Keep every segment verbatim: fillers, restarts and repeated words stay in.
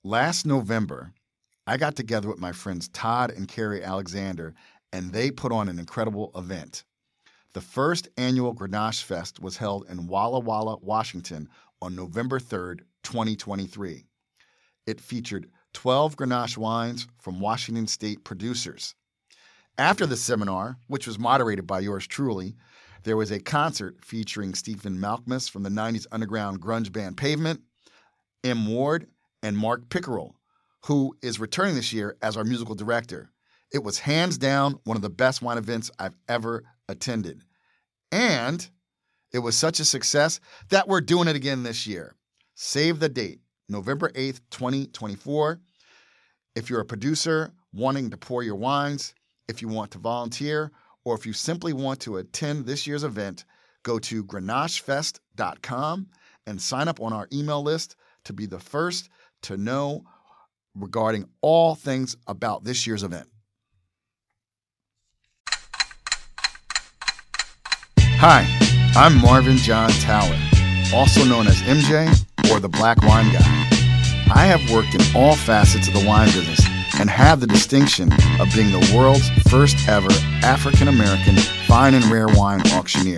last November, I got together with my friends Todd and Carrie Alexander, and they put on an incredible event. The first annual Grenache Fest was held in Walla Walla, Washington on November third, twenty twenty-three. It featured twelve Grenache wines from Washington State producers. After the seminar, which was moderated by yours truly, there was a concert featuring Stephen Malkmus from the nineties underground grunge band Pavement, M. Ward, and Mark Pickerel, who is returning this year as our musical director. It was hands down one of the best wine events I've ever attended. And it was such a success that we're doing it again this year. Save the date, November eighth, twenty twenty-four. If you're a producer wanting to pour your wines, if you want to volunteer, or if you simply want to attend this year's event, go to grenache fest dot com and sign up on our email list to be the first to know regarding all things about this year's event. Hi, I'm Marvin John Tower, also known as M J or the Black Wine Guy. I have worked in all facets of the wine business and have the distinction of being the world's first ever African-American fine and rare wine auctioneer.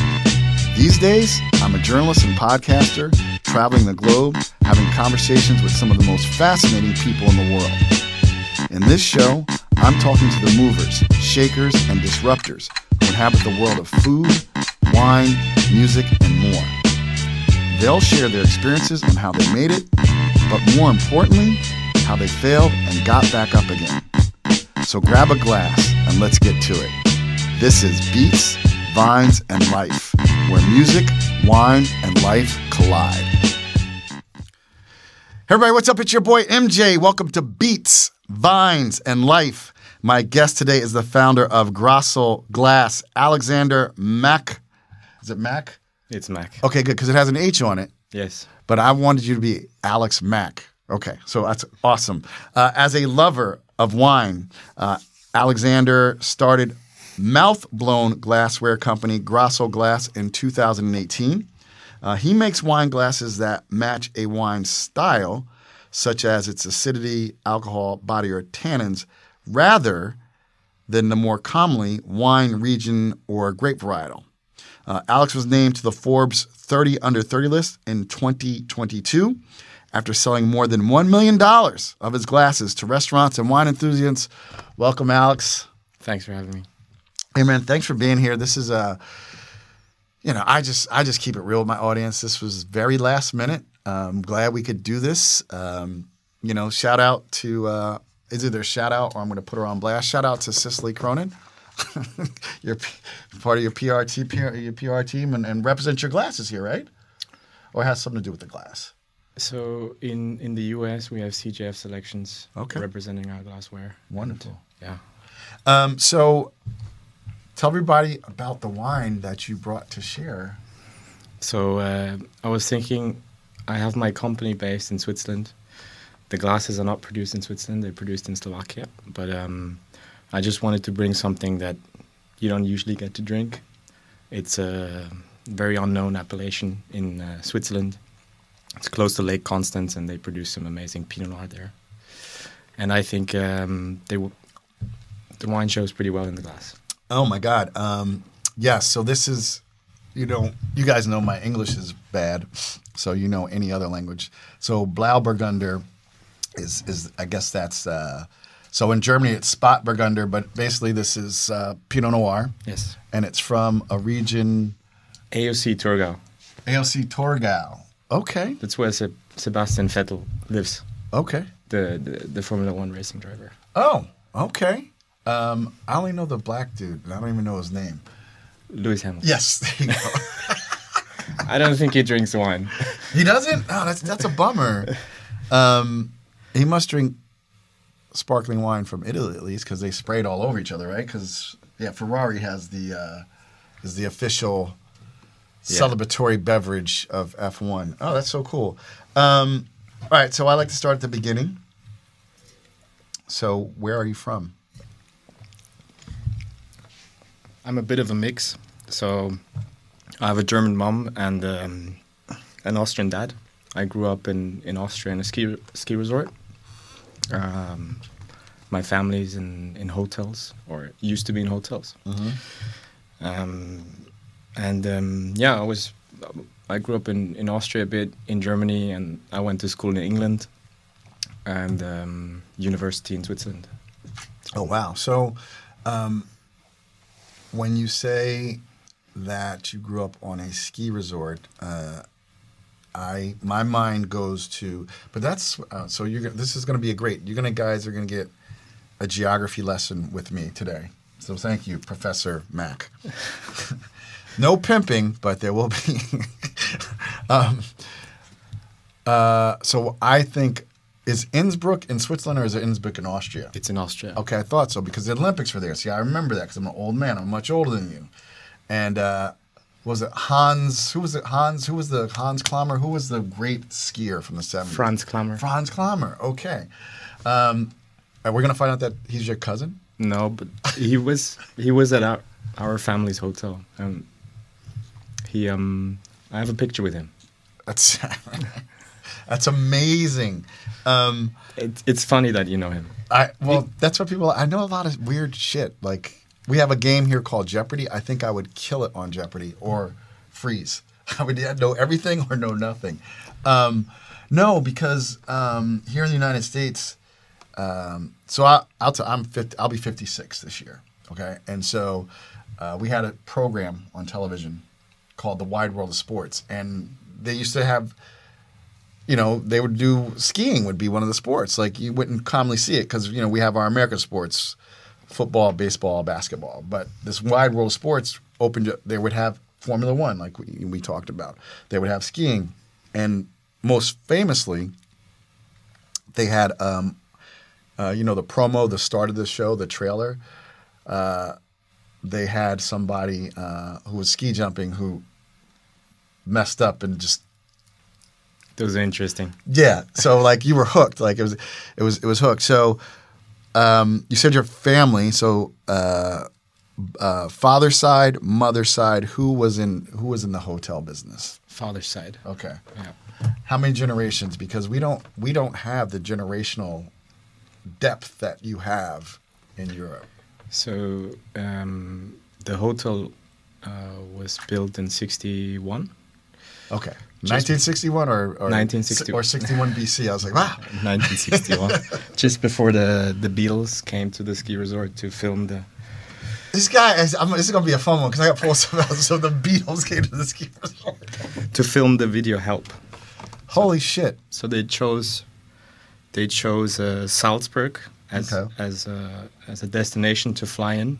These days, I'm a journalist and podcaster, traveling the globe, having conversations with some of the most fascinating people in the world. In this show, I'm talking to the movers, shakers, and disruptors who inhabit the world of food, wine, music, and more. They'll share their experiences on how they made it, but more importantly, how they failed and got back up again. So grab a glass and let's get to it. This is Beats, Vines, and Life, where music, wine, and life collide. Hey everybody, what's up? It's your boy M J. Welcome to Beats, Vines, and Life. My guest today is the founder of Grassl Glass, Alexander Mack. Is it Mack? It's Mack. Okay, good, because it has an H on it. Yes. But I wanted you to be Alex Mack. Okay, so that's awesome. Uh, as a lover of wine, uh, Alexander started mouth-blown glassware company Grassl Glass in two thousand eighteen. Uh, he makes wine glasses that match a wine style, such as its acidity, alcohol, body, or tannins, rather than the more commonly wine region or grape varietal. Uh, Alex was named to the Forbes thirty under thirty list in twenty twenty-two after selling more than one million dollars of his glasses to restaurants and wine enthusiasts. Welcome, Alex. Thanks for having me. Hey, man, thanks for being here. This is a, you know, I just I just keep it real with my audience. This was very last minute. I'm glad we could do this. Um, you know, shout out to, uh, it's either shout out or I'm going to put her on blast. Shout out to Cicely Cronin. You're part of your P R, T, P R, your P R team and, and represent your glasses here, right? Or it has something to do with the glass? So in, in the U S, we have C J F Selections okay. representing our glassware. Wonderful. And, yeah. Um, so tell everybody about the wine that you brought to share. So uh, I was thinking, I have my company based in Switzerland. The glasses are not produced in Switzerland, they're produced in Slovakia. But um, I just wanted to bring something that you don't usually get to drink. It's a very unknown appellation in uh, Switzerland. It's close to Lake Constance, and they produce some amazing Pinot Noir there. And I think um, they w- the wine shows pretty well in the glass. Oh, my God. Um, yes, so this is, you know, you guys know my English is bad, so you know any other language. So Blauburgunder is, is I guess that's... Uh, So in Germany, it's Spot Burgunder, but basically this is uh, Pinot Noir. Yes. And it's from a region... A O C Thurgau. A O C Thurgau. Okay. That's where Se- Sebastian Vettel lives. Okay. The, the the Formula One racing driver. Oh, okay. Um, I only know the black dude, and I don't even know his name. Lewis Hamilton. Yes, there you go. I don't think he drinks wine. He doesn't? Oh, that's that's a bummer. Um, he must drink sparkling wine from Italy at least, because they sprayed all over each other, right? Because yeah, Ferrari has the uh, is the official yeah. celebratory beverage of F one. Oh, that's so cool. Um, all right, so I like to start at the beginning. So, where are you from? I'm a bit of a mix. So, I have a German mom and um, an Austrian dad. I grew up in, in Austria in a ski ski resort. Um, my family's in, in hotels, or used to be in hotels. Mm-hmm. Um, and um, yeah, I was I grew up in, in Austria a bit, in Germany, and I went to school in England and um, university in Switzerland. Oh, wow. So um, when you say that you grew up on a ski resort, uh, I my mind goes to, but that's, uh, so you're this is going to be a great, you're going to, guys are going to get a geography lesson with me today. So thank you, Professor Mack. No pimping, but there will be. um, uh, so I think, is Innsbruck in Switzerland or is it Innsbruck in Austria? It's in Austria. Okay, I thought so because the Olympics were there. See, I remember that because I'm an old man. I'm much older than you. And uh, was it Hans? Who was it? Hans? Who was the Hans Klammer? Who was the great skier from the seventies? Franz Klammer. Franz Klammer. Okay. Um, and we're gonna find out that he's your cousin. No, but he was he was at our our family's hotel. Um, he um, I have a picture with him. That's that's amazing. Um, it, it's funny that you know him. I well, that's what people. I know a lot of weird shit. Like we have a game here called Jeopardy. I think I would kill it on Jeopardy or freeze. I would know everything or know nothing. Um, no, because um, here in the United States. Um, so I, I'll t- I'm fifty, I'll be fifty-six this year. Okay, and so uh, we had a program on television called The Wide World of Sports, and they used to have, you know, they would do skiing would be one of the sports. Like you wouldn't commonly see it because you know we have our American sports, football, baseball, basketball, but this Wide World of Sports opened. They would have Formula One, like we, we talked about. They would have skiing, and most famously, they had. Um, Uh, you know, the promo, the start of the show, the trailer, uh, they had somebody uh, who was ski jumping who messed up and just. Those are interesting. Yeah. So like you were hooked. Like it was, it was, it was hooked. So um, you said your family. So uh, uh, father's side, mother's side. Who was in Who was in the hotel business? Father's side. Okay. Yeah. How many generations? Because we don't we don't have the generational depth that you have in Europe. So um, the hotel uh, was built in sixty-one. Okay, nineteen sixty-one or or, nineteen sixty or sixty-one B C. I was like, wow. nineteen sixty-one, just before the the Beatles came to the ski resort to film the. This guy, is, I'm, this is gonna be a fun one because I got pulled some out. So the Beatles came to the ski resort to film the video Help. Holy shit! So they chose. They chose uh, Salzburg as okay. as a as a destination to fly in,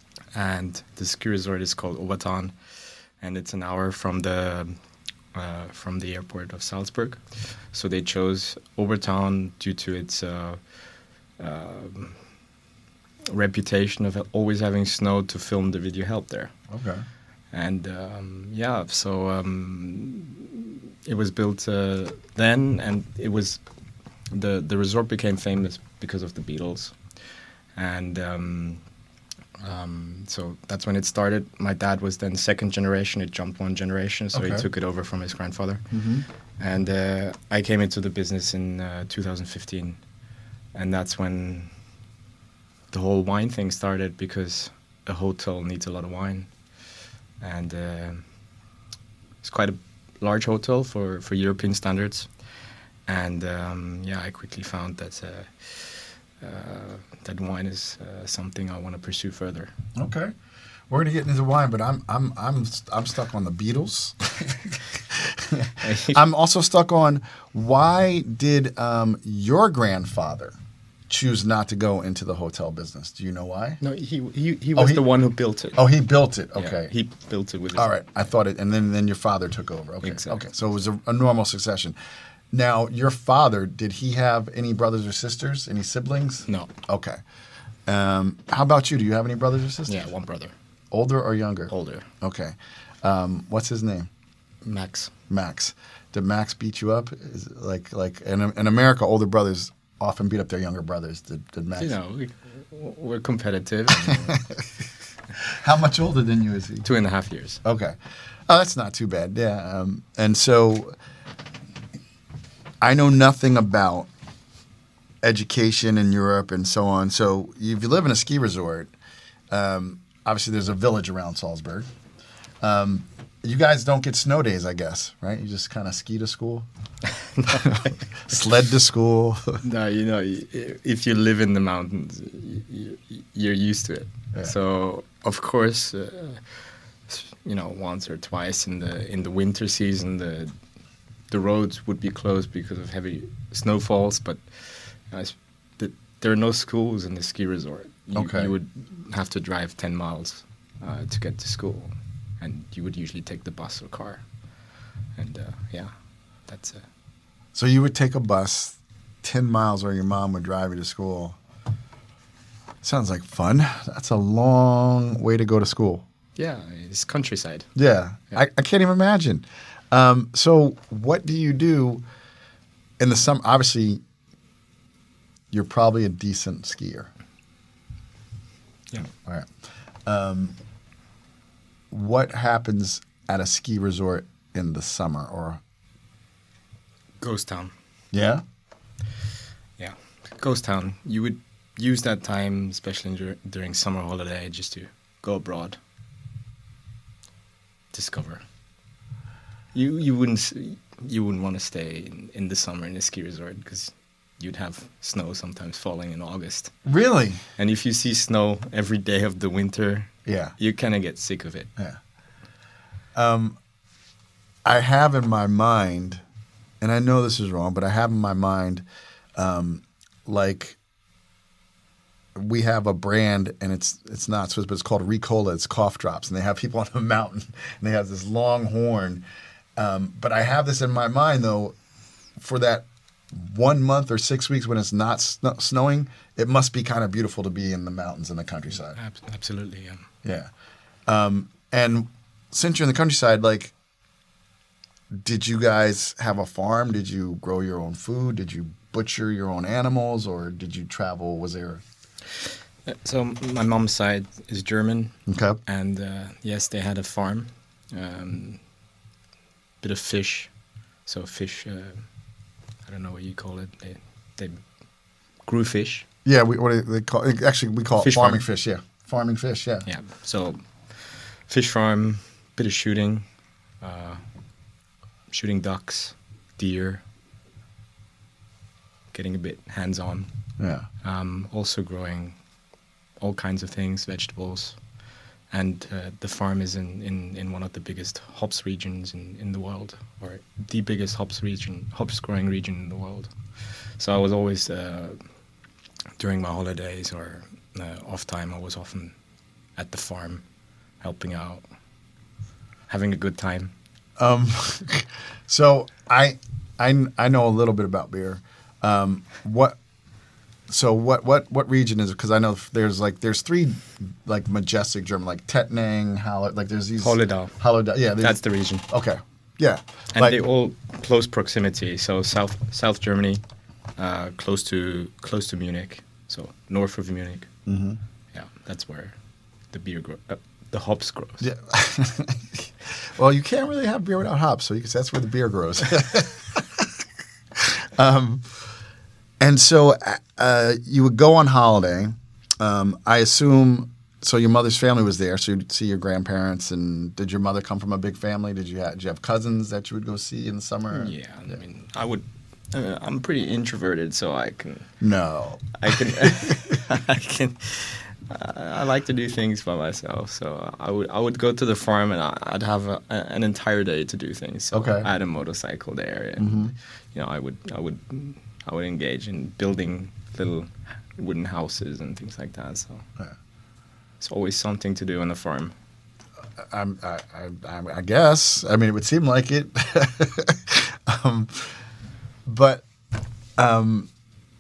and the ski resort is called Obertan, and it's an hour from the uh, from the airport of Salzburg. So they chose Obertan due to its uh, uh, reputation of always having snow to film the video Help there. Okay. And um, yeah, so um, it was built uh, then, and it was. The the resort became famous because of the Beatles, and um, um, so that's when it started. My dad was then second generation; it jumped one generation, so okay. he took it over from his grandfather. Mm-hmm. And uh, I came into the business in uh, two thousand fifteen, and that's when the whole wine thing started because a hotel needs a lot of wine, and uh, it's quite a large hotel for, for European standards. And um, yeah, I quickly found that uh, uh, that wine is uh, something I want to pursue further. Okay, we're gonna get into wine, but I'm I'm I'm I'm stuck on the Beatles. I'm also stuck on why did um, your grandfather choose not to go into the hotel business? Do you know why? No, he he he was oh, he, the one who built it. Oh, he built it. Okay, yeah, he built it with. His All right, I thought it, and then then your father took over. Okay, exactly. Okay, so it was a, a normal succession. Now, your father, did he have any brothers or sisters, any siblings? No. Okay. Um, how about you? Do you have any brothers or sisters? Yeah, one brother. Older or younger? Older. Okay. Um, what's his name? Max. Max. Did Max beat you up? Is it like like in, in America, older brothers often beat up their younger brothers. Did, did Max? You know, we, we're competitive. How much older than you is he? Two and a half years. Okay. Oh, that's not too bad. Yeah. Um, and so... I know nothing about education in Europe and so on. So if you live in a ski resort, um, obviously there's a village around Salzburg. Um, you guys don't get snow days, I guess, right? You just kind of ski to school, sled to school. No, you know, if you live in the mountains, you're used to it. Yeah. So of course, uh, you know, once or twice in the in the winter season, the the roads would be closed because of heavy snowfalls. But uh, the, there are no schools in the ski resort. You, okay. You would have to drive ten miles uh, to get to school, and you would usually take the bus or car. And uh, yeah, that's it. So you would take a bus ten miles, or your mom would drive you to school. Sounds like fun. That's a long way to go to school. Yeah, it's countryside. Yeah, yeah. I, I can't even imagine. Um, so what do you do in the summer? Obviously, you're probably a decent skier. Yeah. All right. Um, what happens at a ski resort in the summer? Or ghost town. Yeah? Yeah, ghost town. You would use that time, especially dur- during summer holiday, just to go abroad, discover. You you wouldn't you wouldn't want to stay in, in the summer in a ski resort because you'd have snow sometimes falling in August. Really? And if you see snow every day of the winter, yeah, you kind of get sick of it. Yeah. Um, I have in my mind, and I know this is wrong, but I have in my mind, um, like we have a brand, and it's it's not Swiss, but it's called Ricola. It's cough drops, and they have people on a mountain, and they have this long horn. Um, but I have this in my mind, though, for that one month or six weeks when it's not sn- snowing, it must be kind of beautiful to be in the mountains in the countryside. Absolutely, yeah. Yeah. Um, and since you're in the countryside, like, did you guys have a farm? Did you grow your own food? Did you butcher your own animals, or did you travel? Was there? So my mom's side is German. Okay. And uh, yes, they had a farm. Um, bit of fish. So fish, uh, I don't know what you call it. They, they grew fish. Yeah, we what do they call it? Actually, we call it fish farming farm. fish. Yeah, farming fish. Yeah. Yeah. So fish farm, bit of shooting, uh, shooting ducks, deer, getting a bit hands-on. Yeah. Um, also growing all kinds of things, vegetables. And uh, the farm is in, in, in one of the biggest hops regions in, in the world, or the biggest hops region, hops growing region in the world. So I was always, uh, during my holidays or uh, off time, I was often at the farm, helping out, having a good time. Um, so I, I, I know a little bit about beer. Um, what? So what what what region is it? Because I know there's like there's three like majestic German, like Tettnang, Halle, like there's these Hollidau. Hollidau, yeah, that's the region. Okay, yeah, and like, they all close proximity. So south South Germany, uh, close to close to Munich. So north of Munich. Mm-hmm. Yeah, that's where the beer grow, uh, the hops grows. Yeah. Well, you can't really have beer without hops, so you can, that's where the beer grows. um. And so uh, you would go on holiday. Um, I assume, so your mother's family was there, so you'd see your grandparents. And did your mother come from a big family? Did you have, did you have cousins that you would go see in the summer? Yeah, yeah. I mean, I would. Uh, I'm pretty introverted, so I can. No. I can. I can. Uh, I like to do things by myself, so I would I would go to the farm and I, I'd have a, a, an entire day to do things. So okay. I had a motorcycle there, and mm-hmm. you know, I would I would. I would engage in building little wooden houses and things like that. So yeah. It's always something to do on the farm. I'm, I, I, I guess. I mean, it would seem like it. um, but um,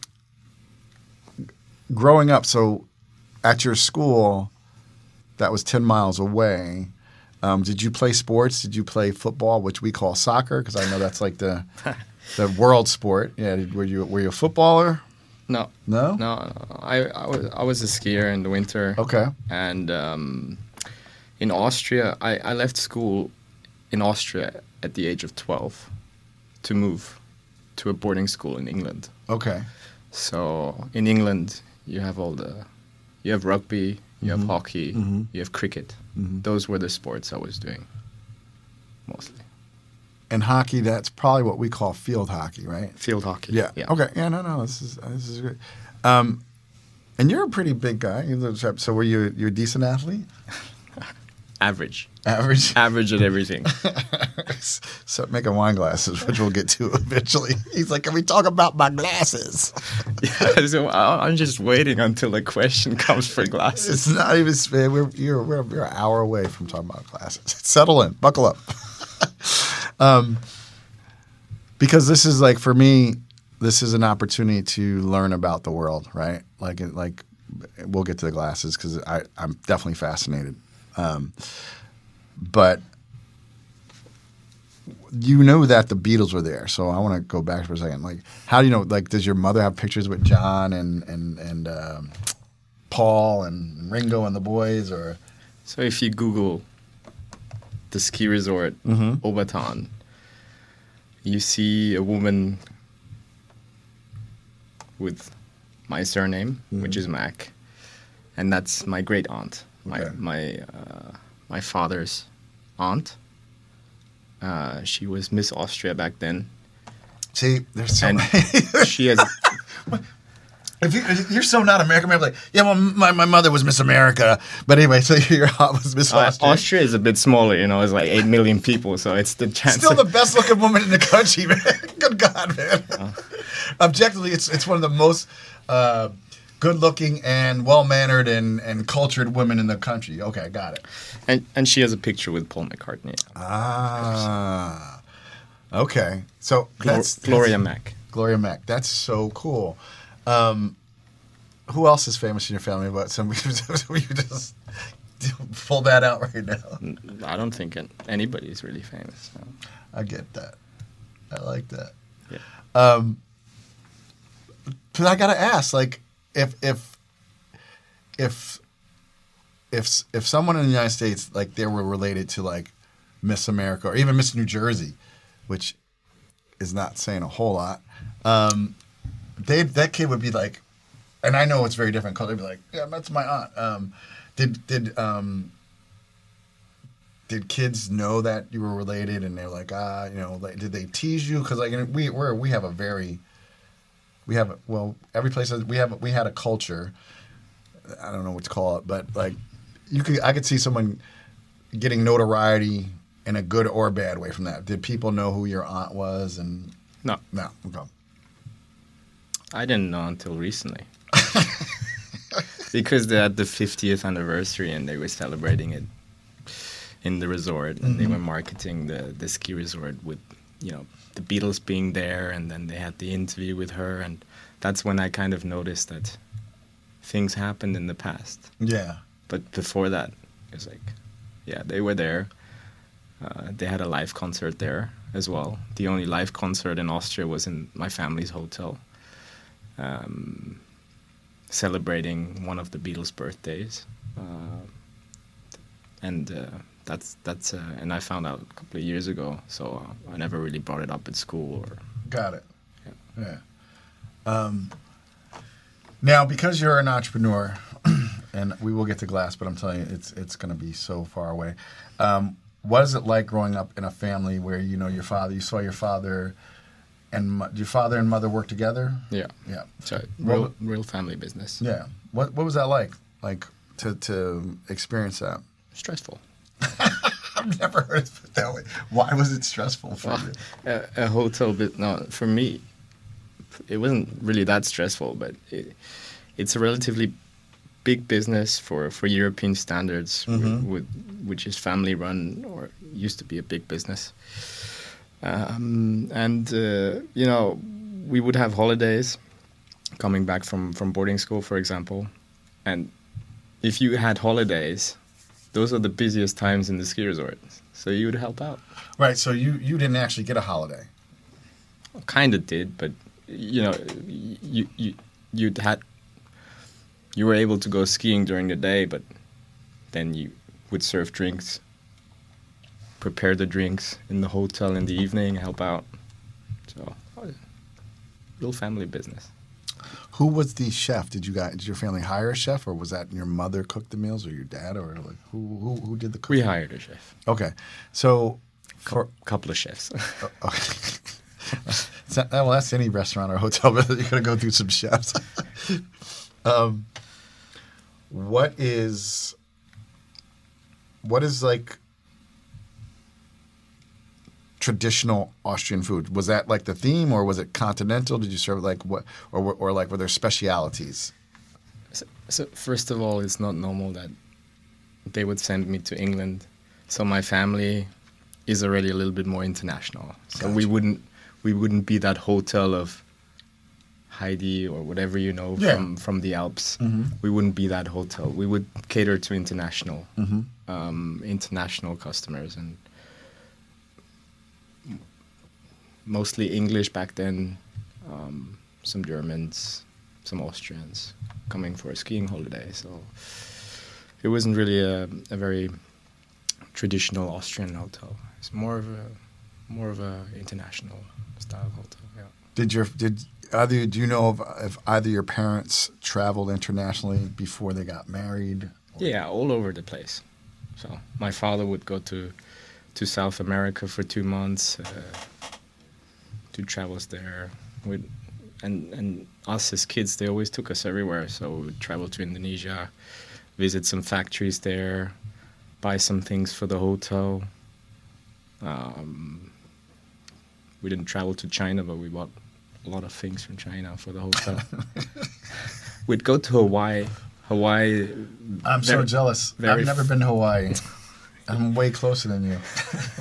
growing up, so at your school that was ten miles away, um, did you play sports? Did you play football, which we call soccer? Because I know that's like the... The world sport. Yeah. Were you were you a footballer? No. No? No. no. I, I, was, I was a skier in the winter. Okay. And um, in Austria, I, I left school in Austria at the age of twelve to move to a boarding school in England. Okay. So in England, you have all the, you have rugby, you Mm-hmm. have hockey, Mm-hmm. you have cricket. Mm-hmm. Those were the sports I was doing, mostly. And hockey, that's probably what we call field hockey, right? Field hockey. Yeah. Yeah. Okay. Yeah. No. No. This is this is great. Um, and you're a pretty big guy. So were you you a decent athlete? Average. Average. Average at everything. So making wine glasses, which we'll get to eventually. He's like, "Can we talk about my glasses?" Yeah, so I- I'm just waiting until a question comes for glasses. It's not even. We're you're we're, we're an hour away from talking about glasses. Settle in. Buckle up. um, because this is like for me, this is an opportunity to learn about the world, right? Like like we'll get to the glasses because I I'm definitely fascinated. Um, but you know that the Beatles were there, so I want to go back for a second. Like, how do you know? Like, does your mother have pictures with John and and and um, Paul and Ringo and the boys, or? So if you Google the ski resort Mm-hmm. Obertan, you see a woman with my surname, Mm-hmm. which is Mac, and that's my great aunt, my Okay. my uh, my father's aunt. Uh, she was Miss Austria back then. See, there's so And many. she has If you, you're so not American, I'm like, yeah, well, my, my mother was Miss America, but anyway, so your aunt was Miss uh, Austria. Austria is a bit smaller, you know, it's like eight million people, so it's the chance. Still of- the best looking woman in the country, man. Good God, man. Objectively, it's it's one of the most uh, good looking and well mannered and, and cultured women in the country. Okay, I got it. and and she has a picture with Paul McCartney. Ah, okay. So Glor- that's Gloria that's, Mack. Gloria Mack. That's so cool. Um, who else is famous in your family? But some you just pull that out right now. I don't think an- anybody is really famous. No. I get that. I like that. Yeah. Um, but I gotta ask, like, if if if if if someone in the United States, like, they were related to like Miss America or even Miss New Jersey, which is not saying a whole lot, um, they that kid would be like, and I know it's very different. They'd be like, yeah, that's my aunt. Um, did did um, did kids know that you were related, and they're like, ah, you know, like, did they tease you? Because like we we're, we have a very, we have a, well, every place has, we have we had a culture. I don't know what to call it, but like you could I could see someone getting notoriety in a good or bad way from that. Did people know who your aunt was? And No, no, okay. I didn't know until recently. Because they had the fiftieth anniversary and they were celebrating it in the resort, and they were marketing the, the ski resort with, you know, the Beatles being there, and then they had the interview with her, and that's when I kind of noticed that things happened in the past. Yeah. But before that, it was like, yeah, they were there. Uh, they had a live concert there as well. The only live concert in Austria was in my family's hotel, um, celebrating one of the Beatles' birthdays. Uh, and uh, that's that's uh, and I found out a couple of years ago, so uh, I never really brought it up at school. Or Got it. Yeah. Yeah. Um, now, because you're an entrepreneur, and we will get to glass, but I'm telling you, it's it's going to be so far away. Um, what is it like growing up in a family where, you know, your father, you saw your father, and mo- your father and mother work together? yeah, Yeah. so Well, real real family business. Yeah. What what was that like? Like to to experience that? Stressful. I've never heard it put that way. Why was it stressful for you? a, a hotel bit no for me it wasn't really that stressful, but it, it's a relatively big business for, for European standards, Mhm. with, with, which is family run or used to be a big business. Um, and uh, you know, we would have holidays coming back from, from boarding school, for example, and if you had holidays, those are the busiest times in the ski resort, so you would help out. Right. So you you didn't actually get a holiday. Kind of did, but you know, you you you'd had you were able to go skiing during the day, but then you would serve drinks, prepare the drinks in the hotel in the evening, help out. So real family business. Who was the chef? Did you guys, did your family hire a chef, or was that your mother cooked the meals, or your dad, or like who who, who did the cooking? We hired a chef. Okay, so for A couple of chefs. oh, okay. It's not, well, that's any restaurant or hotel, but you're gonna go through some chefs. um, what is what is like traditional Austrian food? Was that like the theme, or was it continental? Did you serve like what, or or like were there specialities? So, so first of all, it's not normal that they would send me to England. So my family is already a little bit more international. So Gotcha. we wouldn't we wouldn't be that hotel of Heidi or whatever you know Yeah. from from the Alps. Mm-hmm. We wouldn't be that hotel. We would cater to international Mm-hmm. um, international customers and mostly English back then. Um, some Germans, some Austrians coming for a skiing holiday. So it wasn't really a, a very traditional Austrian hotel. It's more of a more of a international style hotel. Yeah. Did your did either do you know if, if either your parents traveled internationally before they got married? Yeah, all over the place. So my father would go to to South America for two months, uh, do travels there. We'd, and and us as kids, they always took us everywhere. So we would travel to Indonesia, visit some factories there, buy some things for the hotel. Um, we didn't travel to China, but we bought a lot of things from China for the hotel. We'd go to Hawaii. Hawaii. I'm so very- jealous. very I've never been to Hawaii. I'm way closer than you.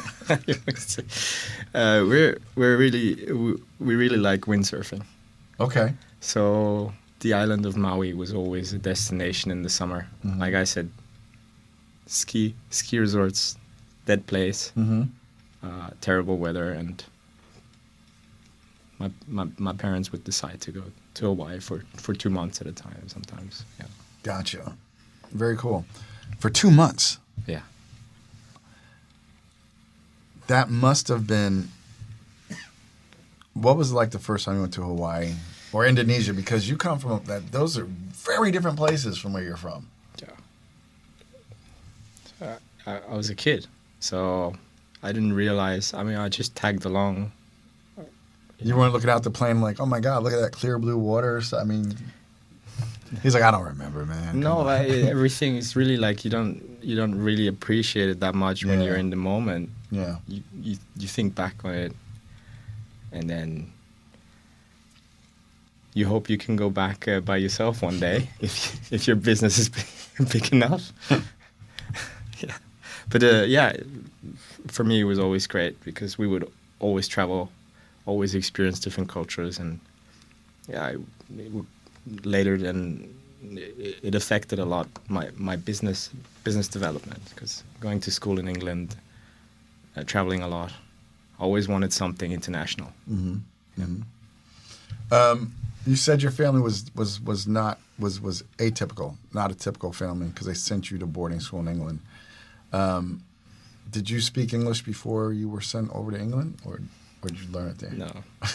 uh, we're we're really we, we really like windsurfing. Okay. So the island of Maui was always a destination in the summer. Mhm. Like I said, ski ski resorts, dead place, Mm-hmm. uh, terrible weather, and my, my my parents would decide to go to Hawaii for, for two months at a time. Sometimes, yeah, Gotcha. Very cool. For two months. yeah. That must have been. What was it like the first time you went to Hawaii or Indonesia? Because you come from that; those are very different places from where you're from. I, I was a kid, so I didn't realize. I mean, I just tagged along. You weren't looking out the plane like, "Oh my God, look at that clear blue water." So, I mean, he's like, "I don't remember, man." Come No, on." I, everything is really like you don't you don't really appreciate it that much when Yeah. you're in the moment. Yeah. You, you you think back on it, and then you hope you can go back uh, by yourself one day if if your business is big, big enough. Yeah, but uh, yeah, for me it was always great because we would always travel, always experience different cultures, and yeah, it, it would, later then it, it affected a lot my my business business development because going to school in England, uh, traveling a lot, always wanted something international. Mm-hmm. Mm-hmm. Um, you said your family was was was not was was atypical, not a typical family because they sent you to boarding school in England. Um, did you speak English before you were sent over to England, or or did you learn it there? No.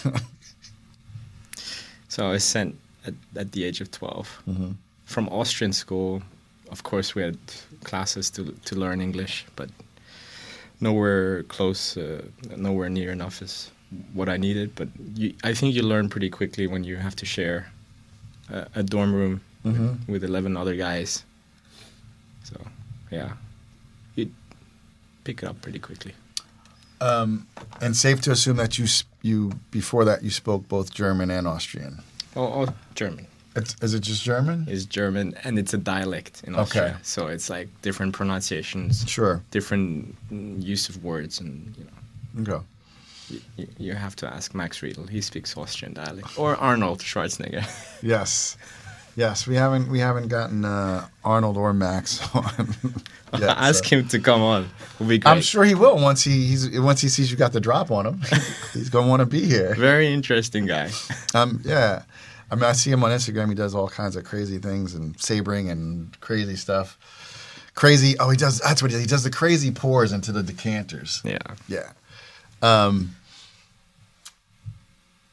So I was sent at, at the age of twelve Mm-hmm. from Austrian school. Of course, we had classes to to learn English, but nowhere close, uh, nowhere near enough as what I needed. But you, I think you learn pretty quickly when you have to share a, a dorm room Mm-hmm. with, with eleven other guys. So, yeah, you pick it up pretty quickly. Um, and safe to assume that you s- you before that you spoke both German and Austrian. Oh, oh German. It's, is it just German? Is German, and it's a dialect in Okay. Austria. So it's like different pronunciations, Sure. different mm, use of words, and you know, Okay. you, you have to ask Max Riedel. He speaks Austrian dialect, or Arnold Schwarzenegger. Yes. Yes. We haven't we haven't gotten uh, Arnold or Max on. yet, Ask so. him to come on. It'll be great. I'm sure he will once he he's, once he sees you got the drop on him. He's gonna want to be here. Very interesting guy. Um, yeah, I mean, I see him on Instagram. He does all kinds of crazy things and sabering and crazy stuff. Crazy. Oh, he does. That's what he does. He does the crazy pours into the decanters. Yeah. Yeah. Um,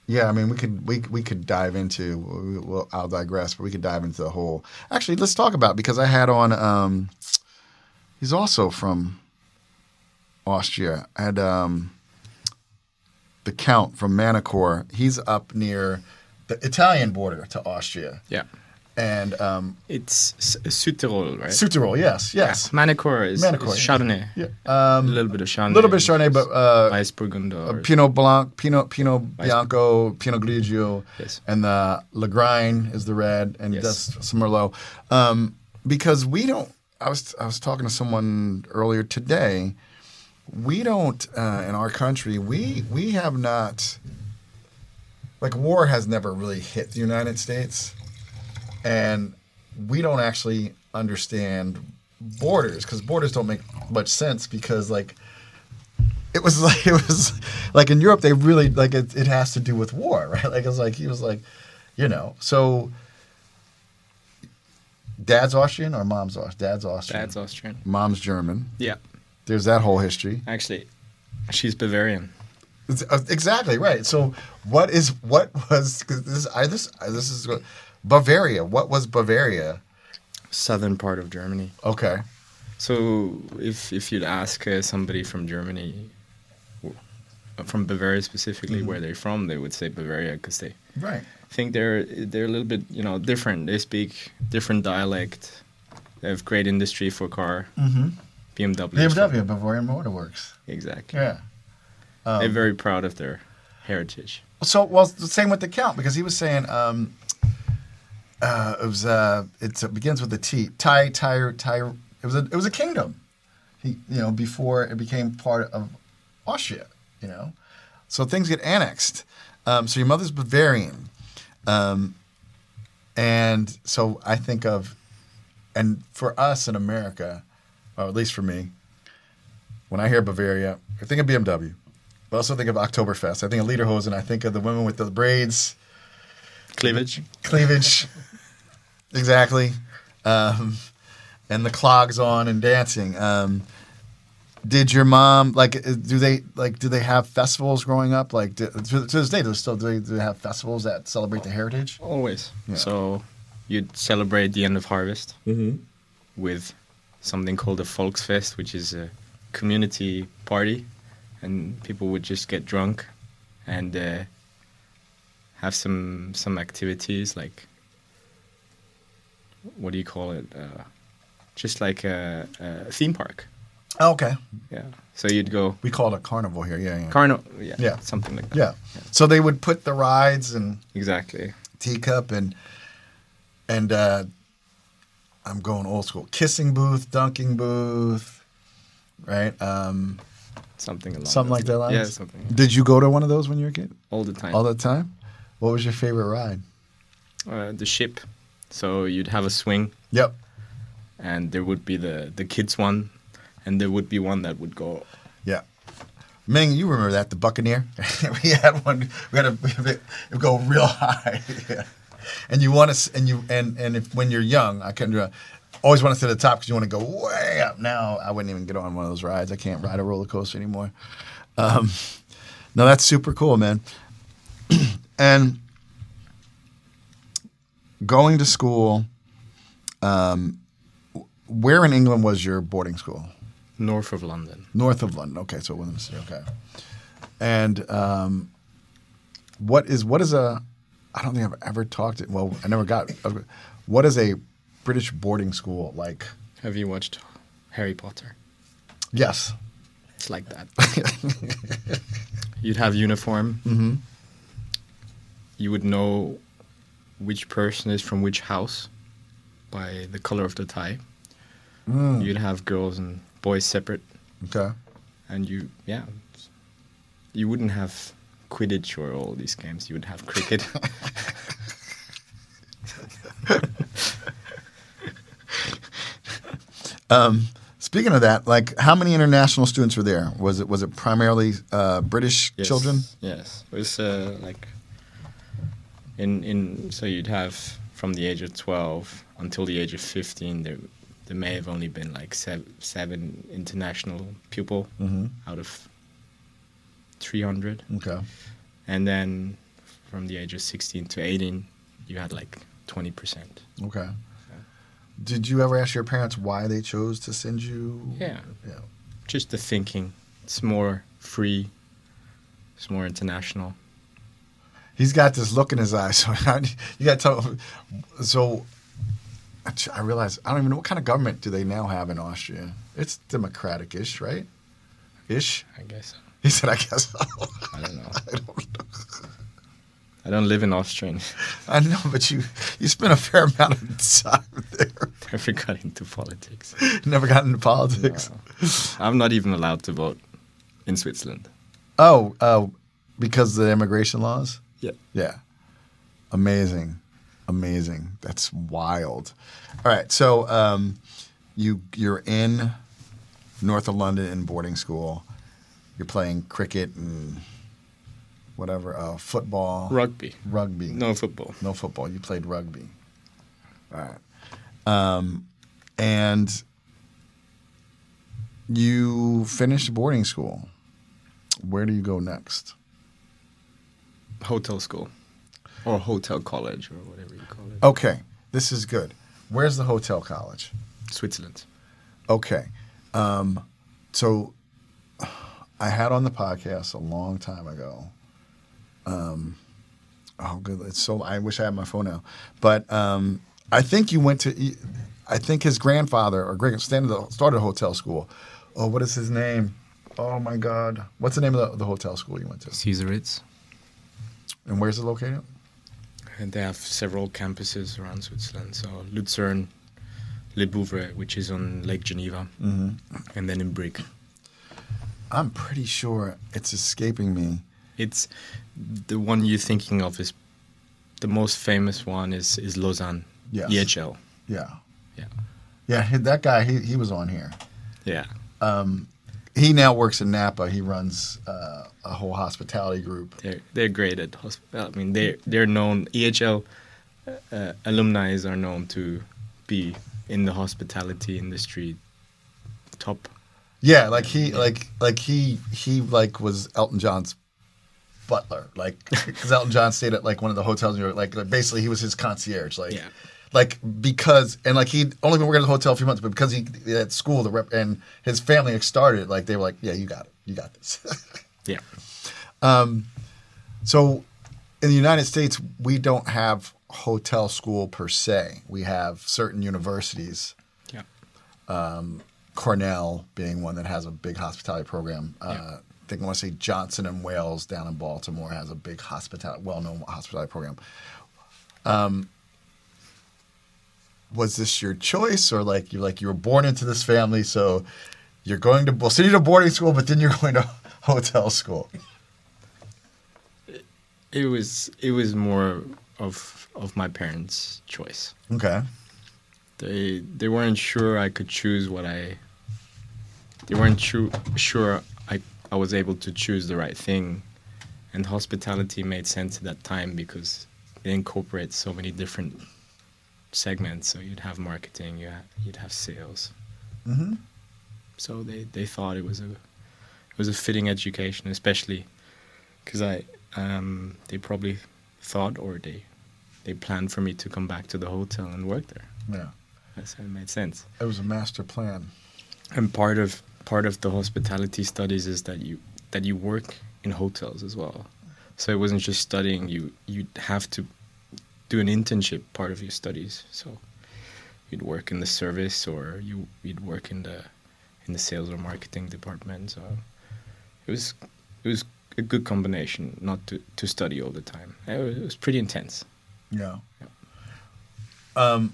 Yeah, I mean, we could we we could dive into. Well, I'll digress, but we could dive into the whole. Actually, let's talk about because I had on. Um, he's also from Austria. I had um, the Count from Manicore. He's up near the Italian border to Austria. Yeah. And um, It's S- Südtirol, right? Südtirol, yes, yes. Yeah. Manicore is, Manicore, is Chardonnay. Yeah. Um, a little bit of Chardonnay. A little bit of Chardonnay, but uh, Weissburgunder. uh, or- Pinot Blanc, Pinot Pinot Bianco, Pinot Grigio, Yes. and the Lagrein is the red, and Yes. that's some Merlot. Um, because we don't. I was I was talking to someone earlier today. We don't uh, in our country. We we have not. Like war has never really hit the United States, and we don't actually understand borders because borders don't make much sense because like it was like it was like in Europe they really like it, it has to do with war, right? Like it's like he was like, you know, so dad's Austrian or mom's Austrian? Dad's Austrian. Dad's Austrian. Mom's German. Yeah. There's that whole history. Actually, she's Bavarian. It's, uh, exactly right. So what is what was 'cause this I this I, this is Bavaria. What was Bavaria? Southern part of Germany. Okay. So if if you'd ask uh, somebody from Germany, w- from Bavaria specifically, Mm-hmm. where they're from, they would say Bavaria because they Right. think they're they're a little bit you know different. They speak different dialect. They have great industry for car. Mm-hmm. B M W. B M W, Bavarian Motor Works. Exactly. Yeah. Um, They're very proud of their heritage. So, well, the same with the Count because he was saying um, uh, it was uh, it's, it begins with the T. Ty, Ty, Ty. It was a it was a kingdom. He, you know, before it became part of Austria. You know, so things get annexed. Um, so your mother's Bavarian, um, and so I think of, and for us in America, or at least for me, when I hear Bavaria, I think of B M W. I also think of Oktoberfest. I think of Lederhosen. I think of the women with the braids. Cleavage. Cleavage. Exactly. Um, and the clogs on and dancing. Um, did your mom, like, do they, like, do they have festivals growing up? Like, do, to, to this day, do they still, do they, do they have festivals that celebrate the heritage? Always. Yeah. So you'd celebrate the end of harvest Mm-hmm. with something called a Volksfest, which is a community party. And people would just get drunk and uh, have some some activities like, what do you call it? Uh, just like a, a theme park. Oh, okay. Yeah. So you'd go We call it a carnival here. Yeah, yeah. carnival. Yeah, Yeah. Something like that. Yeah. So they would put the rides and Exactly. teacup and and uh, I'm going old school. Kissing booth, dunking booth, right? Um, Something along something like those that. lines. Lines? Yeah, something. Did you go to one of those when you were a kid? All the time. All the time? What was your favorite ride? uh, the ship. So you'd have a swing, Yep. and there would be the the kids one, and there would be one that would go. Yeah. Ming, you remember that, the Buccaneer? we had one, we had a, it would go real high. Yeah. And you want to, and you, and, and if, when you're young, I couldn't do it. Always want to sit at the top because you want to go way up. Now I wouldn't even get on one of those rides. I can't ride a roller coaster anymore. Um, no, that's super cool, man. And going to school, um, where in England was your boarding school? North of London. North of London. Okay, so it wasn't a city. Okay. And um, what is what is a? I don't think I've ever talked it. Well, I never got. What is a British boarding school like? Have you watched Harry Potter? Yes. It's like that. You'd have uniform. Mm-hmm. You would know which person is from which house by the color of the tie. Mm. You'd have girls and boys separate, Okay. and you, yeah, you wouldn't have Quidditch or all these games. You would have cricket. Um, speaking of that, like, how many international students were there? Was it was it primarily uh, British Yes, children? Yes, it was uh, like in in so you'd have from the age of twelve until the age of fifteen. There there may have only been like seven, seven international pupil Mm-hmm. out of three hundred, Okay. and then from the age of sixteen to eighteen, you had like twenty percent. Okay. Did you ever ask your parents why they chose to send you? Yeah. Yeah. Just the thinking. It's more free. It's more international. He's got this look in his eyes. So you got to tell. So I realize I don't even know what kind of government do they now have in Austria. It's democratic-ish, right? Ish. I guess so. He said, "I guess." So. I don't know. I don't know. I don't live in Austria. I know, but you you spent a fair amount of time there. Never got into politics. Never got into politics. No. I'm not even allowed to vote in Switzerland. Oh, oh, because of the immigration laws? Yeah. Yeah. Amazing. Amazing. That's wild. All right. So um, you, you're in north of London in boarding school. You're playing cricket and whatever, uh, football. Rugby. Rugby. No football. No football. You played rugby. All right. Um, and you finished boarding school. Where do you go next? Hotel school. Or hotel college, or whatever you call it. Okay. This is good. Where's the hotel college? Switzerland. Okay. Um, so I had on the podcast a long time ago. Um, oh, good. It's so. I wish I had my phone now. But um, I think you went to. I think his grandfather or great started a hotel school. Oh, what is his name? Oh my God! What's the name of the, the hotel school you went to? Caesaritz. And where's it located? And they have several campuses around Switzerland. So Lucerne, Le Bouvre, which is on Lake Geneva, Mm-hmm. and then in Brig. I'm pretty sure it's escaping me. It's the one you're thinking of is the most famous one is is Lausanne. Yes. E H L. Yeah. Yeah. Yeah. That guy. He he was on here. Yeah. Um, he now works in Napa. He runs uh, a whole hospitality group. They're they're great at hospitality. I mean, they they're known. E H L uh, alumni are known to be in the hospitality industry top. Yeah, like he like like he he like was Elton John's butler, like because Elton John stayed at like one of the hotels in New York. Like, like basically, he was his concierge. Like, Yeah. like because and like he'd only been working at the hotel a few months, but because he at school the rep and his family had started, like they were like, yeah, you got it, you got this. Yeah. So, in the United States, we don't have hotel school per se. We have certain universities. Yeah. Cornell being one that has a big hospitality program. Uh, Yeah. I think I want to say Johnson and Wales down in Baltimore has a big hospitality, well-known hospitality program. Um, was this your choice, or like you like you were born into this family, so you're going to we'll send you to boarding school, but then you're going to hotel school? It was it was more of of my parents' choice. Okay. They they weren't sure I could choose what I. They weren't sure sure I I was able to choose the right thing, and hospitality made sense at that time because it incorporates so many different segments. So you'd have marketing, you ha- you'd have sales. Mm-hmm. So they, they thought it was a it was a fitting education, especially because I um, they probably thought or they they planned for me to come back to the hotel and work there. Yeah. That's how it made sense. It was a master plan. And part of part of the hospitality studies is that you that you work in hotels as well. So it wasn't just studying. You you'd have to do an internship part of your studies. So you'd work in the service, or you you'd work in the in the sales or marketing department. So it was it was a good combination, not to, to study all the time. It was, it was pretty intense. Yeah. Yeah. Um.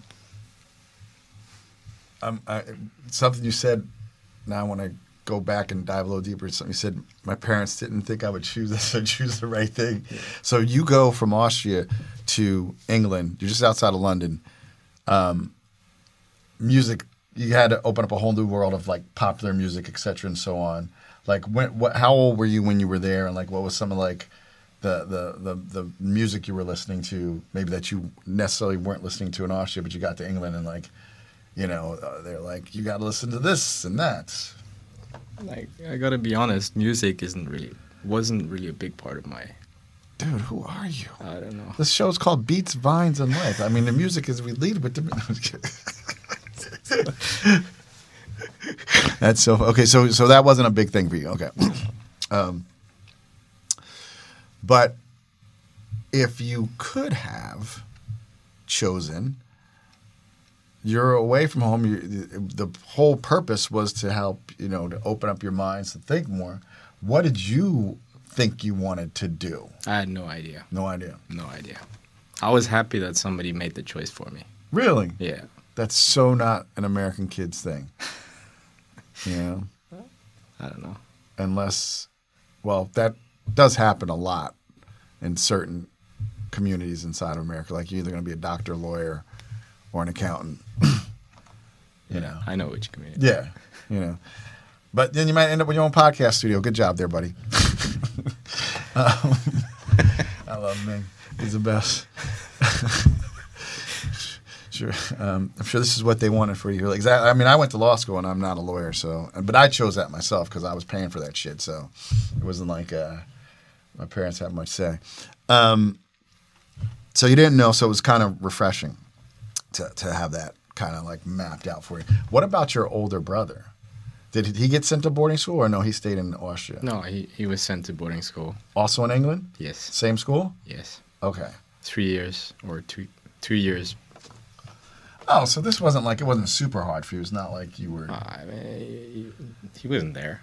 Um. I, something you said. Now I want to go back and dive a little deeper. Something you said. My parents didn't think I would choose this. I choose the right thing. Yeah. So you go from Austria to England. You're just outside of London. Um, music. You had to open up a whole new world of like popular music, et cetera, and so on. Like when? What? How old were you when you were there? And like, what was some of like the the the the music you were listening to? Maybe that you necessarily weren't listening to in Austria, but you got to England and like. You know, uh, they're like, you got to listen to this and that. Like, I gotta be honest, music isn't really wasn't really a big part of my Dude, who are you? I don't know. This show's called Beats, Vines, and Life. I mean, the music is we lead with the. That's so okay. So so that wasn't a big thing for you. Okay. Um, but if you could have chosen, you're away from home. You, the whole purpose was to help, you know, to open up your minds to think more. What did you think you wanted to do? I had no idea. No idea. No idea. I was happy that somebody made the choice for me. Really? Yeah. That's so not an American kid's thing. You know? I don't know. Unless, well, that does happen a lot in certain communities inside of America. Like you're either going to be a doctor, lawyer, or an accountant. You know? I know which community. Yeah. You know. But then you might end up with your own podcast studio. Good job there, buddy. um, I love Ming. He's the best. Sure. Um, I'm sure this is what they wanted for you. Like, I mean, I went to law school and I'm not a lawyer, so but I chose that myself because I was paying for that shit. So it wasn't like uh, my parents had much say. Um, so you didn't know, so it was kind of refreshing to to have that kind of like mapped out for you. What about your older brother? Did he get sent to boarding school or no? He stayed in Austria. No, he, he was sent to boarding school. Also in England? Yes. Same school? Yes. Okay. Three years or two two years. Oh, so this wasn't like, it wasn't super hard for you. It's not like you were... Uh, I mean, he, he wasn't there.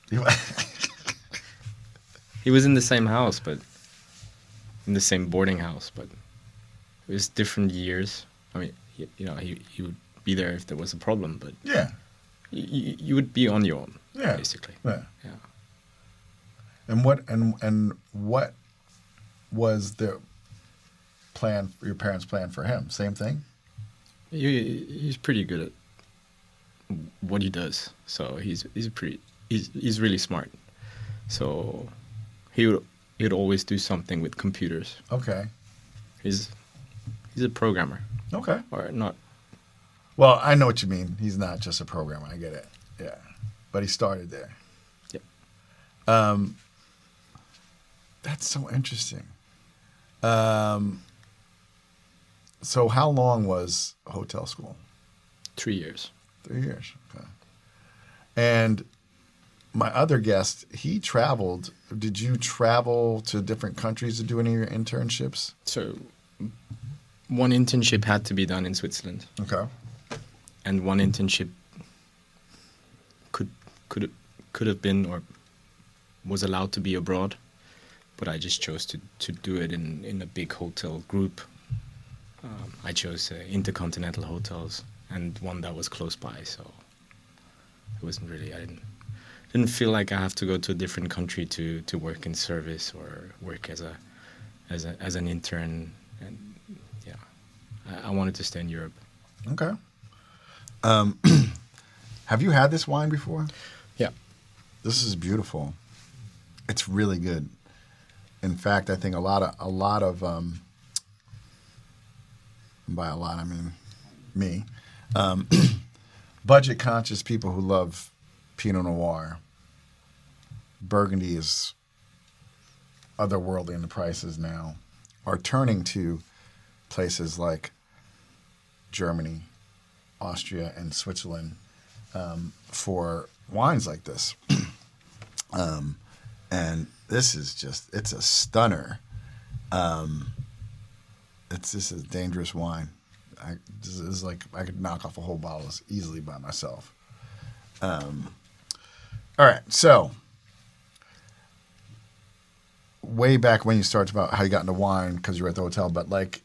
He was in the same house, but in the same boarding house, but it was different years. I mean, he, you know, he, he would be there if there was a problem, but Yeah. you, you would be on your own, Yeah. basically. Yeah. Yeah. And what and and what was the plan, your parents' plan for him? Same thing? He, he's pretty good at what he does. So he's he's pretty he's he's really smart. So he would he would always do something with computers. Okay. He's he's a programmer, Okay. or not. Well, I know what you mean. He's not just a programmer. I get it. Yeah. But he started there. Yep. Um, that's so interesting. Um, so how long was hotel school? Three years. Three years. Okay. And my other guest, he traveled. Did you travel to different countries to do any of your internships? So one internship had to be done in Switzerland, Okay. and one internship could could could have been or was allowed to be abroad, but I just chose to, to do it in, in a big hotel group. Um, I chose uh, Intercontinental Hotels and one that was close by, so it wasn't really, I didn't didn't feel like I have to go to a different country to, to work in service or work as a as a as an intern, and yeah, I, I wanted to stay in Europe. Okay. Um, have you had this wine before? Yeah. This is beautiful. It's really good. In fact, I think a lot of a lot of um, by a lot I mean me, um, budget conscious people who love Pinot Noir. Burgundy is otherworldly in the prices now, are turning to places like Germany, Austria, and Switzerland um, for wines like this. um, and this is just, it's a stunner. Um, it's This is dangerous wine. I, this is like, I could knock off a whole bottle easily by myself. Um, all right, so way back when you started about how you got into wine because you were at the hotel, but like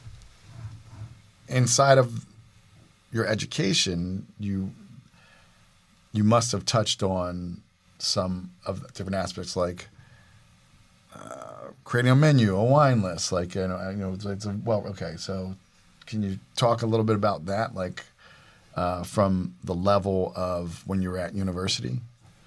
inside of your education, you you must have touched on some of the different aspects, like uh, creating a menu, a wine list. Like you know, you know, it's, it's a, well, okay. So, can you talk a little bit about that, like uh, from the level of when you were at university?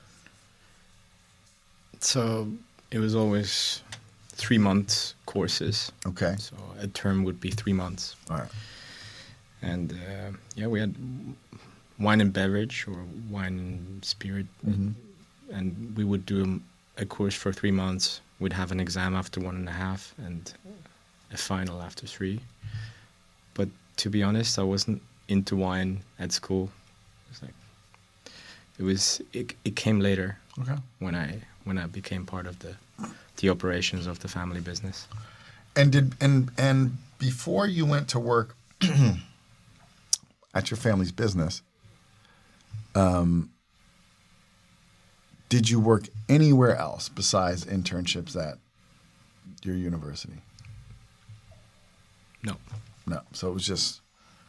So it was always three months courses. Okay. So a term would be three months. All right. And uh, yeah, we had wine and beverage or wine and spirit, Mm-hmm. and we would do a, a course for three months. We'd have an exam after one and a half and a final after three. But to be honest, I wasn't into wine at school. It was like it was it, it came later. Okay. When I when I became part of the the operations of the family business. And did and and before you went to work at your family's business, um, did you work anywhere else besides internships at your university? No. No. So it was just.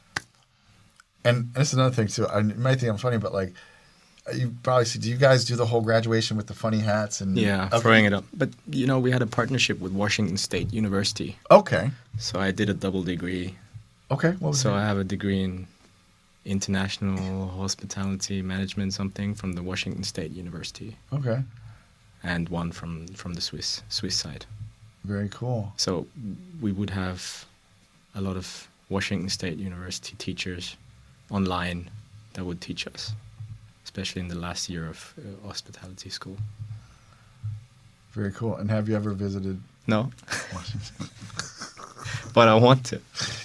And this is another thing too. I you might think I'm funny, but like, you probably see. Do you guys do the whole graduation with the funny hats and? Yeah, okay. throwing it up. But you know, we had a partnership with Washington State University. Okay. So I did a double degree. Okay. What was so that? I have a degree in international hospitality management, something from the Washington State University. Okay. And one from from the Swiss Swiss side. Very cool. So we would have a lot of Washington State University teachers online that would teach us, especially in the last year of uh, hospitality school. Very cool. And have you ever visited No. Washington? But I want to.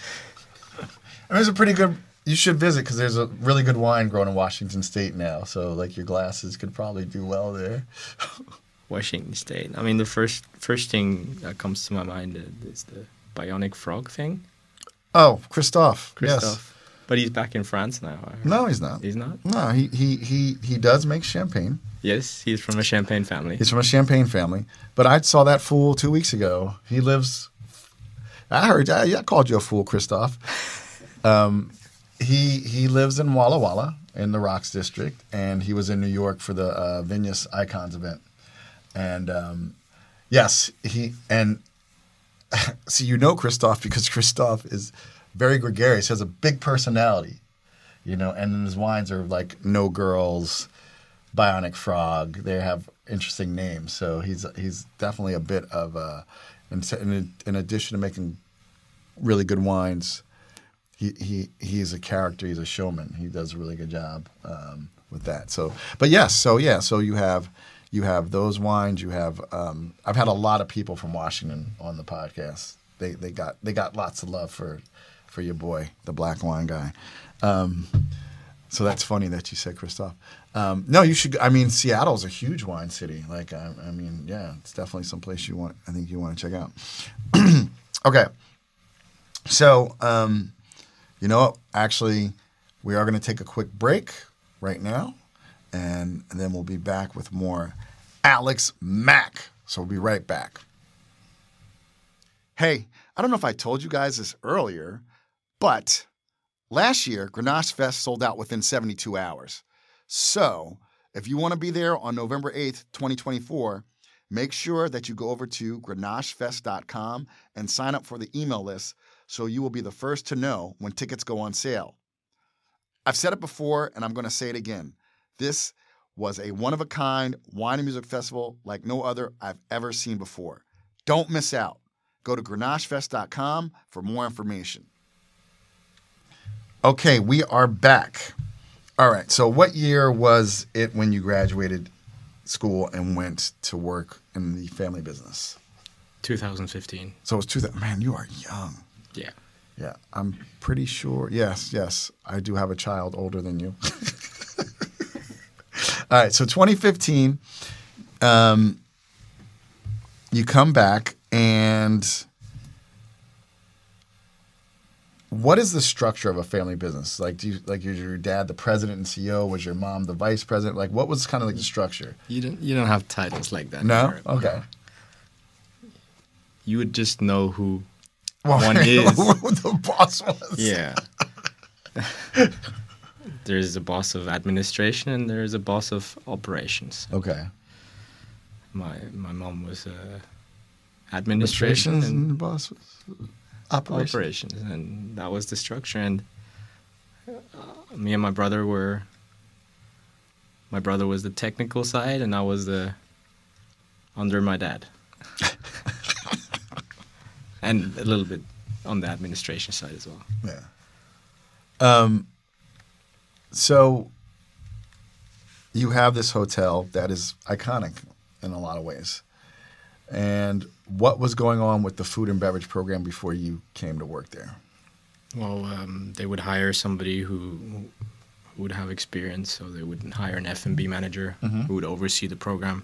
I mean, it's a pretty good. You should visit because there's a really good wine grown in Washington State now. So, like, your glasses could probably do well there. Washington State. I mean, the first first thing that comes to my mind is the bionic frog thing. Oh, Christophe. Christophe. Yes. But he's back in France now. No, he's not. He's not? No, he he he he does make champagne. Yes, he's from a Champagne family. He's from a Champagne family. But I saw that fool two weeks ago. He lives. I heard. I, I called you a fool, Christophe. Um, he he lives in Walla Walla in the Rocks District, and he was in New York for the uh, Vignes Icons event. And um, yes, he and see you know Christophe because Christophe is very gregarious. He has a big personality, you know. And then his wines are like No Girls, Bionic Frog. They have interesting names. So he's he's definitely a bit of a. In, in addition to making really good wines, he he he's a character. He's a showman. He does a really good job um, with that. So, but yes, so yeah, so you have you have those wines. You have um, I've had a lot of people from Washington on the podcast. They they got they got lots of love for for your boy, the black wine guy. Um, so that's funny that you said Christophe. Um, no, you should. I mean, Seattle's a huge wine city. Like, I, I mean, yeah, it's definitely someplace you want. I think you want to check out. Okay, so um, you know what? Actually, we are going to take a quick break right now, and, and then we'll be back with more Alex Mack. So we'll be right back. Hey, I don't know if I told you guys this earlier, but last year Grenache Fest sold out within seventy-two hours. So, if you want to be there on November eighth, twenty twenty-four, make sure that you go over to grenache fest dot com and sign up for the email list so you will be the first to know when tickets go on sale. I've said it before, and I'm going to say it again. This was a one-of-a-kind wine and music festival like no other I've ever seen before. Don't miss out. Go to grenache fest dot com for more information. Okay, we are back. All right. So what year was it when you graduated school and went to work in the family business? two thousand fifteen. So it was two thousand. Man, you are young. Yeah. Yeah. I'm pretty sure. Yes, yes. I do have a child older than you. All right. So twenty fifteen, um, you come back and what is the structure of a family business? Like, do you like is your dad the president and C E O? Was your mom the vice president? Like, what was kind of like the structure? You don't you don't have titles like that. No? Here. Okay. You would just know who Well, one is. who the boss was. Yeah. There's a boss of administration and there's a boss of operations. Okay. My my mom was uh, administration Administrations and and the boss was operations. operations, and that was the structure. And uh, me and my brother were. My brother was the technical side, and I was the under my dad, and a little bit on the administration side as well. Yeah. Um. So you have this hotel that is iconic in a lot of ways. And what was going on with the food and beverage program before you came to work there? Well, um, they would hire somebody who, who would have experience, so they would hire an F and B manager mm-hmm. who would oversee the program.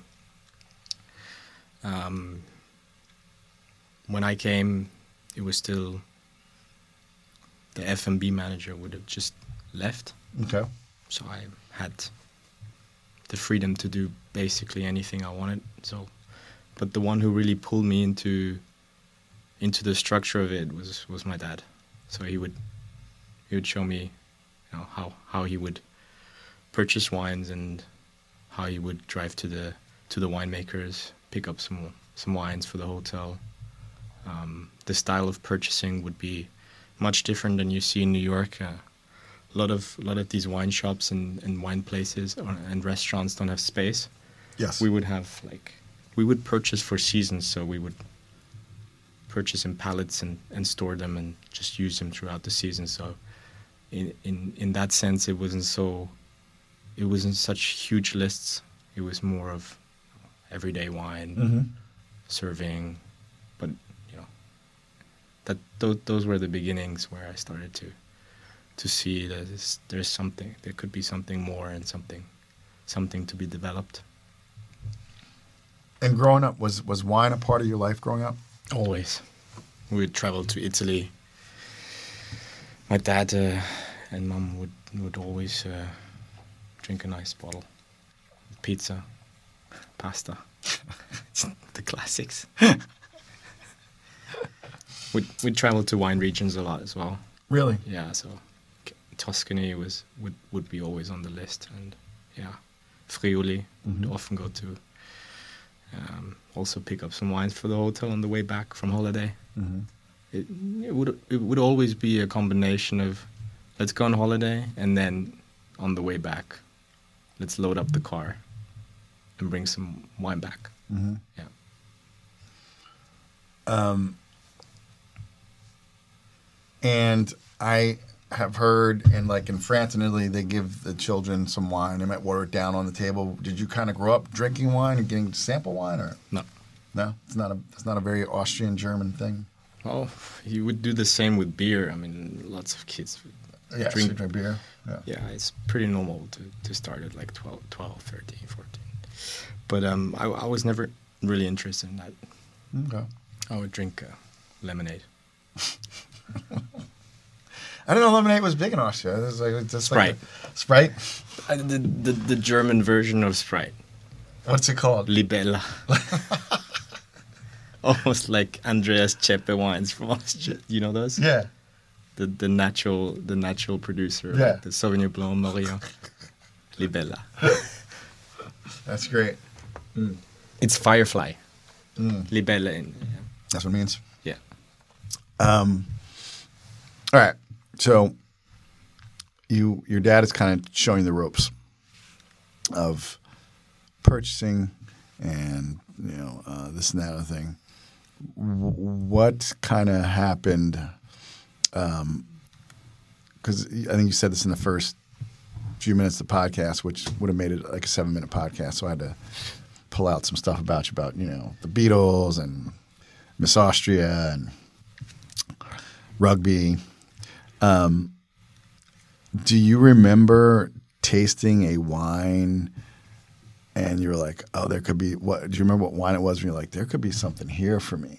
Um, when I came, it was still the F and B manager would have just left. Okay. So I had the freedom to do basically anything I wanted. So, but the one who really pulled me into into the structure of it was, was my dad. So he would he would show me, you know, how, how he would purchase wines and how he would drive to the to the winemakers, pick up some some wines for the hotel. Um, the style of purchasing would be much different than you see in New York. Uh, a lot of a lot of these wine shops and, and wine places or, and restaurants don't have space. Yes. We would have like we would purchase for seasons, so we would purchase in pallets and, and store them and just use them throughout the season. So in in in that sense, it wasn't so it wasn't such huge lists. It was more of everyday wine, mm-hmm. serving, but you know that those those were the beginnings where I started to to see that there's, there's something there could be something more and something something to be developed. And growing up, was was wine a part of your life growing up? Always. We would travel to Italy. My dad uh, and mom would would always uh, drink a nice bottle. Pizza, pasta, the classics. we'd we'd travel to wine regions a lot as well. Really? Yeah. So Tuscany was would would be always on the list, and yeah, Friuli mm-hmm. would often go to. Um, also pick up some wines for the hotel on the way back from holiday. Mm-hmm. It, it would it would always be a combination of let's go on holiday and then on the way back, let's load up the car and bring some wine back. Mm-hmm. Yeah. Um. And I have heard, in like in France and Italy, they give the children some wine. They might water it down on the table. Did you kind of grow up drinking wine and getting to sample wine, or no? No, it's not a it's not a very Austrian German thing. Well, you would do the same with beer. I mean, lots of kids would yeah, drink so drink beer. Yeah. Yeah, it's pretty normal to, to start at like twelve, twelve, thirteen, fourteen. But um, I, I was never really interested in that. Okay. I would drink uh, lemonade. I didn't know lemonade was big in Austria. It was like just Sprite. Like a, Sprite? Uh, the, the the German version of Sprite. What's it called? Libella. Almost like Andreas Ceppe wines from Austria. You know those? Yeah. The the natural the natural producer. Yeah. Like the Sauvignon Blanc Maria. Libella. That's great. Mm. It's Firefly. Mm. Libella. In, yeah. That's what it means? Yeah. Um. All right. So, you your dad is kind of showing you the ropes of purchasing and, you know, uh, this and that other thing. W- what kind of happened? Um, because I think you said this in the first few minutes of the podcast, which would have made it like a seven-minute podcast. So I had to pull out some stuff about you, about, you know, the Beatles and Miss Austria and rugby. Um, do you remember tasting a wine and you were like, oh, there could be, what, do you remember what wine it was? And you're like, there could be something here for me.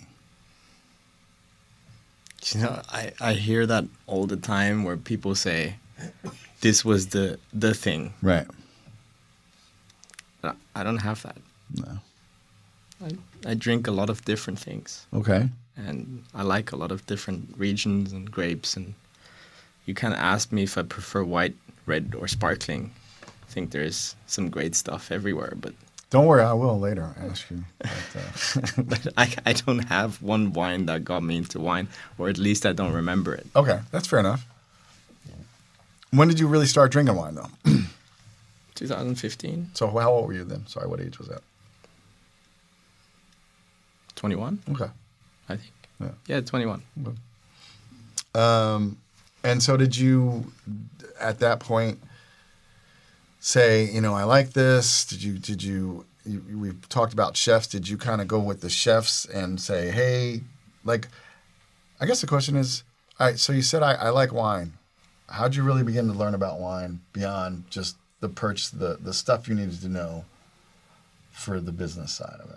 You know, I, I hear that all the time where people say, this was the, the thing. Right. But I don't have that. No. I, I drink a lot of different things. Okay. And I like a lot of different regions and grapes. And you kind of asked me if I prefer white, red, or sparkling. I think there's some great stuff everywhere, but don't worry, I will later ask you. But, uh... but I, I don't have one wine that got me into wine, or at least I don't remember it. Okay, that's fair enough. When did you really start drinking wine, though? twenty fifteen. So how old were you then? Sorry, what age was that? twenty-one. Okay. I think. Yeah, yeah twenty-one. Okay. Um, and so did you, at that point, say, you know, I like this? Did you, did you, you, we've talked about chefs. Did you kind of go with the chefs and say, hey, like, I guess the question is, all right, so you said I, I like wine. How'd you really begin to learn about wine beyond just the purchase, the, the stuff you needed to know for the business side of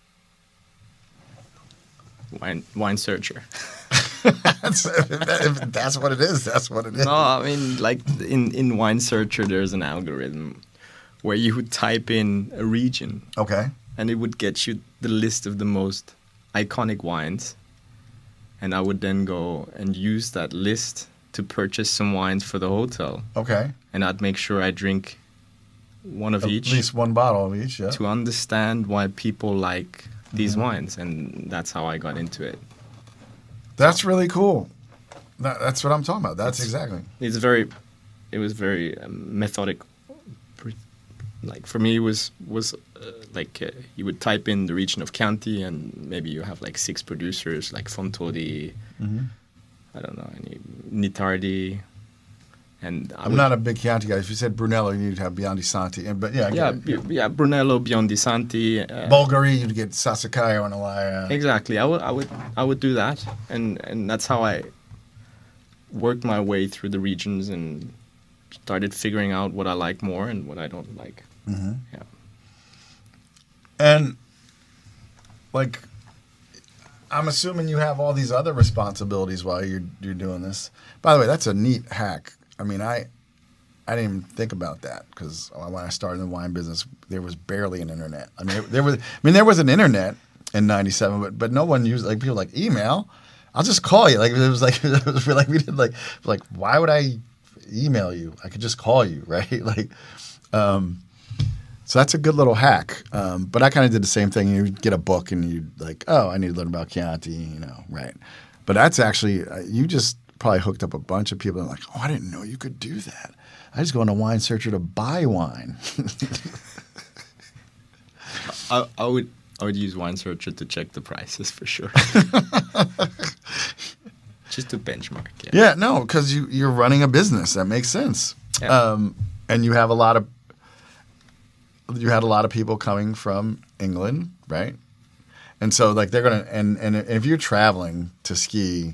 it? Wine, wine searcher. that's, if that's what it is. That's what it is. No, I mean, like in, in Wine Searcher, there's an algorithm where you would type in a region. Okay. And it would get you the list of the most iconic wines. And I would then go and use that list to purchase some wines for the hotel. Okay. And I'd make sure I drink one of At each. At least one bottle of each, yeah. To understand why people like these mm-hmm. wines. And that's how I got into it. That's really cool. That, that's what I'm talking about. That's it's, exactly. It's very, it was very um, methodic. Like for me, it was was uh, like uh, you would type in the region of Chianti, and maybe you have like six producers like Fontodi, mm-hmm. I don't know, any Nitardi, and I I'm would, not a big Chianti guy. If you said Brunello, you need to have Biondi Santi, and but yeah, I yeah, get it. yeah, Brunello, Biondi Santi, uh, Bulgari, you'd get Sassicaia on a lie. Exactly, I would I would I would do that, and and that's how I worked my way through the regions and started figuring out what I like more and what I don't like. Mm-hmm. Yeah. And, like, I'm assuming you have all these other responsibilities while you're you're doing this. By the way, that's a neat hack. I mean, I I didn't even think about that because when I started in the wine business, there was barely an internet. I mean, there was. I mean, there was an internet in ninety-seven, but but no one used like people like email. I'll just call you. Like it was like it was like we did like like why would I email you? I could just call you, right? Like. Um, So that's a good little hack. Um, but I kind of did the same thing. You get a book and you like, oh, I need to learn about Chianti, you know, right? But that's actually uh, you just probably hooked up a bunch of people and like, oh, I didn't know you could do that. I just go on a Wine Searcher to buy wine. I, I would I would use Wine Searcher to check the prices for sure. Just to benchmark. Yeah, yeah no, because you you're running a business. That makes sense. Yeah. Um, and you have a lot of. You had a lot of people coming from England, right? And so, like, they're gonna and and if you're traveling to ski,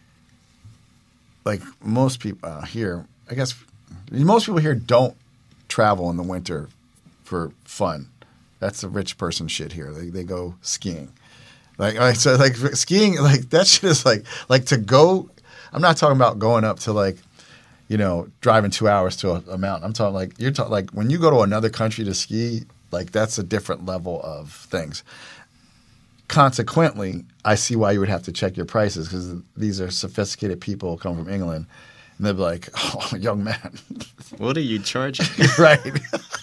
like most people uh, here, I guess most people here don't travel in the winter for fun. That's the rich person shit here. They they go skiing, like like so like skiing like that shit is like like to go. I'm not talking about going up to like. You know, driving two hours to a, a mountain. I'm talking like you're talking like when you go to another country to ski, like that's a different level of things. Consequently, I see why you would have to check your prices because these are sophisticated people who come from England, and they'll be like, "Oh, young man, what are you charging?" Right.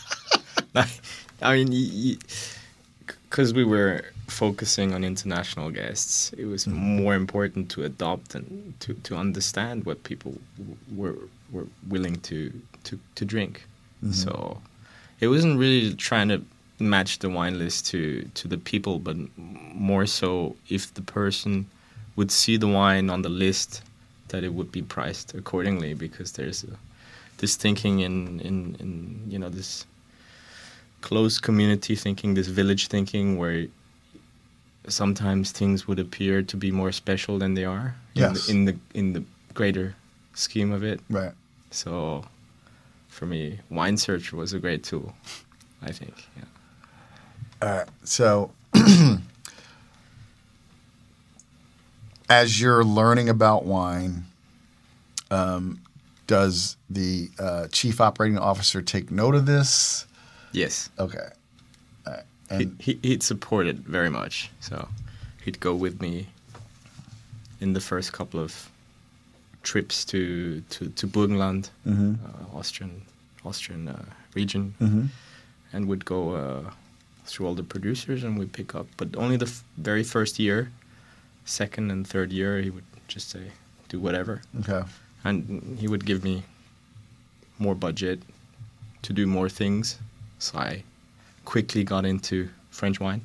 I mean, because we were focusing on international guests, it was mm-hmm. more important to adopt and to, to understand what people w- were were willing to to, to drink. Mm-hmm. So it wasn't really trying to match the wine list to, to the people, but more so if the person would see the wine on the list, that it would be priced accordingly, because there's a, this thinking in, in, in you know this close community thinking, this village thinking, where sometimes things would appear to be more special than they are in, yes. the, in the in the greater scheme of it. Right. So, for me, Wine Search was a great tool, I think. Yeah. All right. So, as you're learning about wine, um, does the uh, chief operating officer take note of this? Yes. Okay. All right. And he, he, he'd support it very much. So he'd go with me in the first couple of trips to to, to Burgenland, mm-hmm. uh, Austrian Austrian uh, region, mm-hmm. and would go uh, through all the producers and we'd pick up. But only the f- very first year, second and third year, he would just say, do whatever. Okay. And he would give me more budget to do more things. So I quickly got into French wine.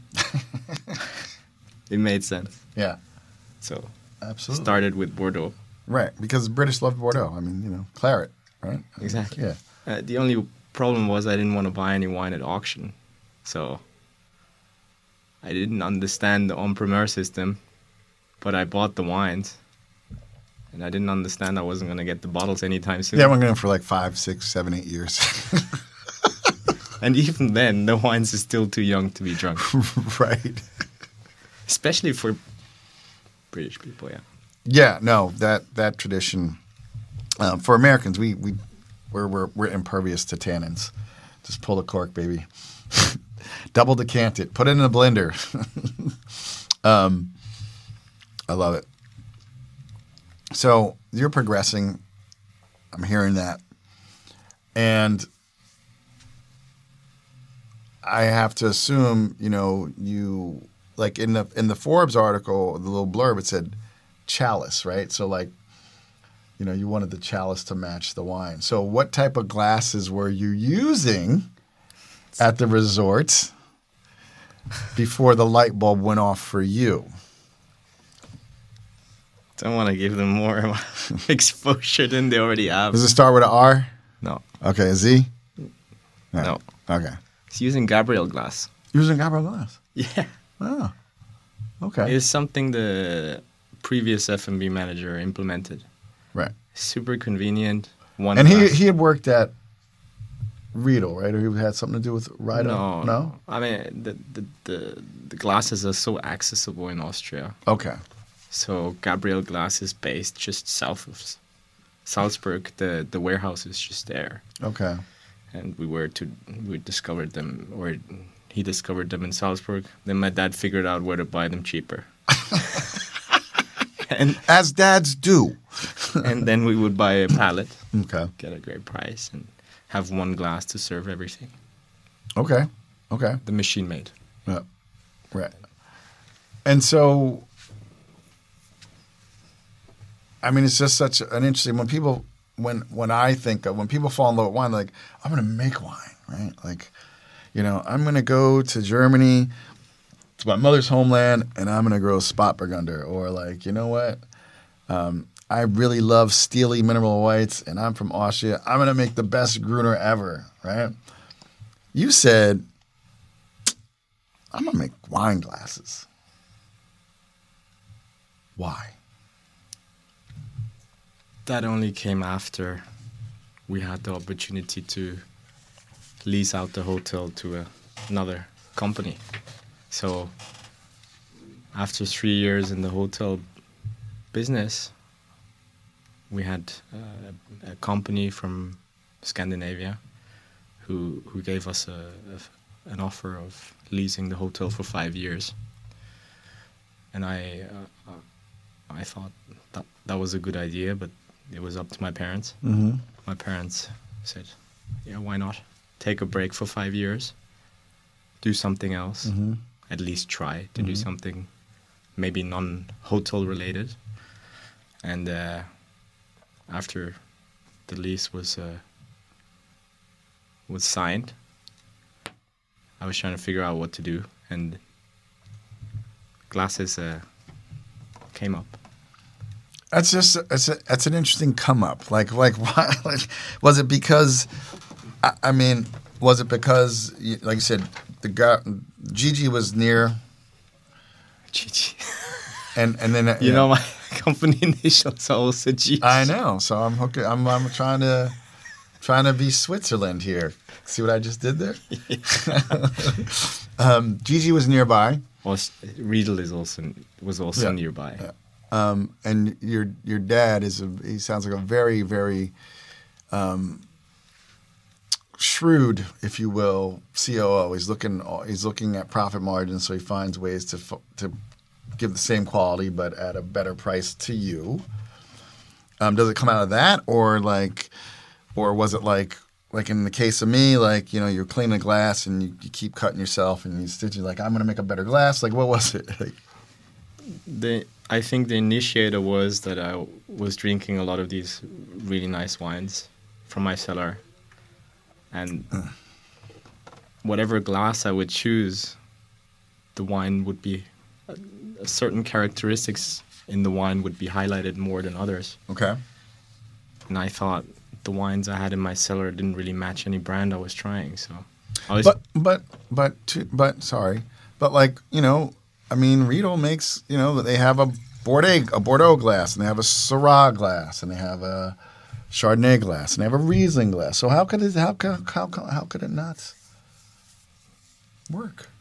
It made sense. Yeah. So absolutely started with Bordeaux. Right, because the British love Bordeaux. I mean, you know, claret, right? Exactly. Yeah. Uh, the only problem was I didn't want to buy any wine at auction. So I didn't understand the en-primeur system, but I bought the wines. And I didn't understand I wasn't going to get the bottles anytime soon. Yeah, we're going for like five, six, seven, eight years. And even then, the wines are still too young to be drunk. Right. Especially for British people, yeah. Yeah, no, that that tradition um, for Americans, we we we're, we're we're impervious to tannins. Just pull the cork, baby. Double decant it. Put it in a blender. um, I love it. So you're progressing. I'm hearing that, and I have to assume, you know, you like in the in the Forbes article, the little blurb, it said chalice, right? So like, you know, you wanted the chalice to match the wine. So what type of glasses were you using at the resort before the light bulb went off for you? Don't want to give them more exposure than they already have. Does it start with an R? No. Okay, a Z? No. Okay. It's using Gabriel glass. Using Gabriel glass? Yeah. Oh. Okay. It's something the previous F and B manager implemented. Right. Super convenient. One and he glass. he had worked at Riedel, right? Or he had something to do with Riedel? No. No? I mean, the, the, the, the glasses are so accessible in Austria. Okay. So Gabriel Glass is based just south of Salzburg. The the warehouse is just there. Okay. And we were to we discovered them, or he discovered them in Salzburg. Then my dad figured out where to buy them cheaper. and As dads do. and then we would buy a pallet, Okay. get a great price, and have one glass to serve everything. Okay. Okay. The machine made. Yeah. Right. And so, I mean, it's just such an interesting, when people, when when I think of, when people fall in love with wine, they're like, I'm going to make wine, right? Like, you know, I'm going to go to Germany, to my mother's homeland, and I'm going to grow Spotburgunder. Or like, you know what? Um, I really love steely mineral whites, and I'm from Austria. I'm going to make the best Gruner ever, right? You said, I'm going to make wine glasses. Why? That only came after we had the opportunity to lease out the hotel to a, another company. So after three years in the hotel business, we had uh, a company from Scandinavia who who gave us a, a, an offer of leasing the hotel for five years. And I uh, I thought that that was a good idea, but it was up to my parents. Mm-hmm. My parents said, yeah, why not? Take a break for five years, do something else, Mm-hmm. at least try to Mhm. do something maybe non-hotel related. And uh, after the lease was uh, was signed, I was trying to figure out what to do, and glasses uh, came up. That's just that's a, that's an interesting come up. Like like why? Like, was it because? I, I mean, was it because, you- like you said, the guy Gigi was near, Gigi. and and then You know, my company initials are also G. I know. So I'm hooking. I'm I'm trying to trying to be Switzerland here. See what I just did there? um, Gigi was nearby, Was, Riedel is also was also Yeah. nearby. Yeah. um, and your your dad is a. He sounds like a very very um, shrewd, if you will, C O O. He's looking he's looking at profit margins, so he finds ways to f- to give the same quality but at a better price to you. Um, does it come out of that, or like, or was it like, like in the case of me, like, you know, you're cleaning a glass and you, you keep cutting yourself and you stitch it, like, I'm gonna make a better glass. Like, what was it? Like, The I think the initiator was that I was drinking a lot of these really nice wines from my cellar, and whatever glass I would choose, the wine would be uh, certain characteristics in the wine would be highlighted more than others. okay, And I thought the wines I had in my cellar didn't really match any brand I was trying. So I was but but but to, but sorry, But like, you know, I mean, Riedel makes, you know, they have a Bordeaux, a Bordeaux glass, and they have a Syrah glass, and they have a Chardonnay glass, and they have a Riesling glass. So how could it, how how how, how could it not work?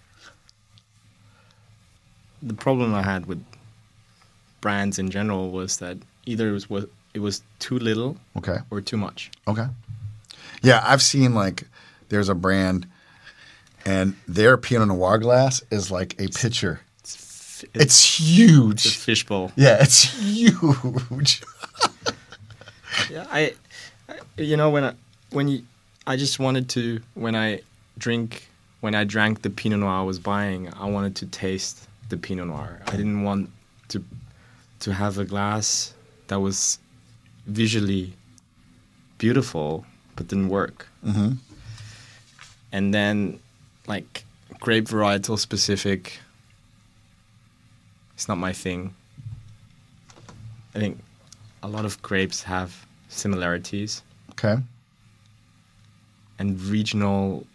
The problem I had with brands in general was that either it was, was it was too little Okay. or too much. Okay. Yeah, I've seen like there's a brand, and their Pinot Noir glass is like a pitcher. It's, f- It's huge. It's a fishbowl. Yeah, it's huge. Yeah, I, I, you know, when I, when you, I just wanted to, when I drink, when I drank the Pinot Noir I was buying, I wanted to taste the Pinot Noir. I didn't want to, to have a glass that was visually beautiful but didn't work. Mm-hmm. And then, like, grape varietal specific, it's not my thing. I think a lot of grapes have similarities, Okay. and regional,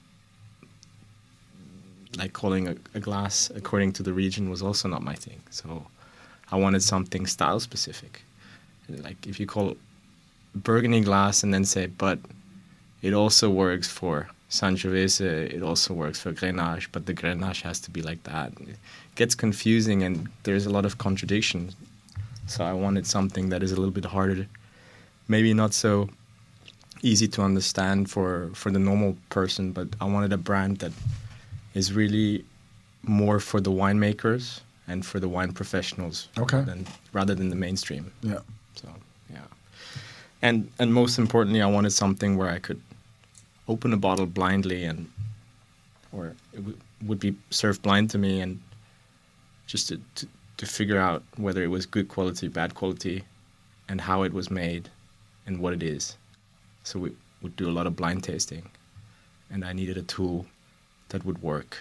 like calling a, a glass according to the region, was also not my thing. So I wanted something style specific. Like if you call Burgundy glass and then say, but it also works for Sangiovese, it also works for Grenache, but the Grenache has to be like that. It gets confusing and there's a lot of contradiction. So I wanted something that is a little bit harder, maybe not so easy to understand for, for the normal person, but I wanted a brand that is really more for the winemakers and for the wine professionals, Okay. than, rather than the mainstream. Yeah. So yeah, and and most importantly, I wanted something where I could open a bottle blindly, and or it w- would be served blind to me, and just to, to to figure out whether it was good quality, bad quality, and how it was made, and what it is. So we would do a lot of blind tasting, and I needed a tool that would work,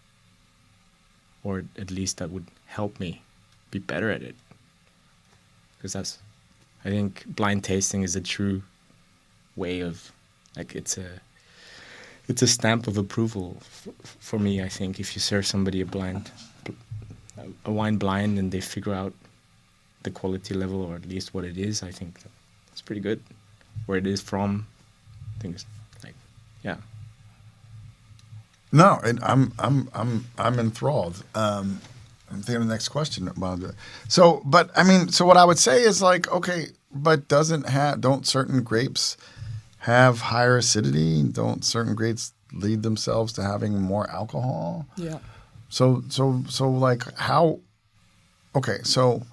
or at least that would help me be better at it. Because that's, I think blind tasting is a true way of, like it's a, it's a stamp of approval f- for me. I think if you serve somebody a blind, a wine blind, and they figure out the quality level, or at least what it is, I think that's pretty good. Where it is from, things like, yeah. No, and I'm I'm I'm I'm enthralled. Um, I'm thinking of the next question about it. So, but I mean, so what I would say is like, okay, but doesn't have don't certain grapes have higher acidity? Don't certain grapes lead themselves to having more alcohol? Yeah. So so so like how? Okay, so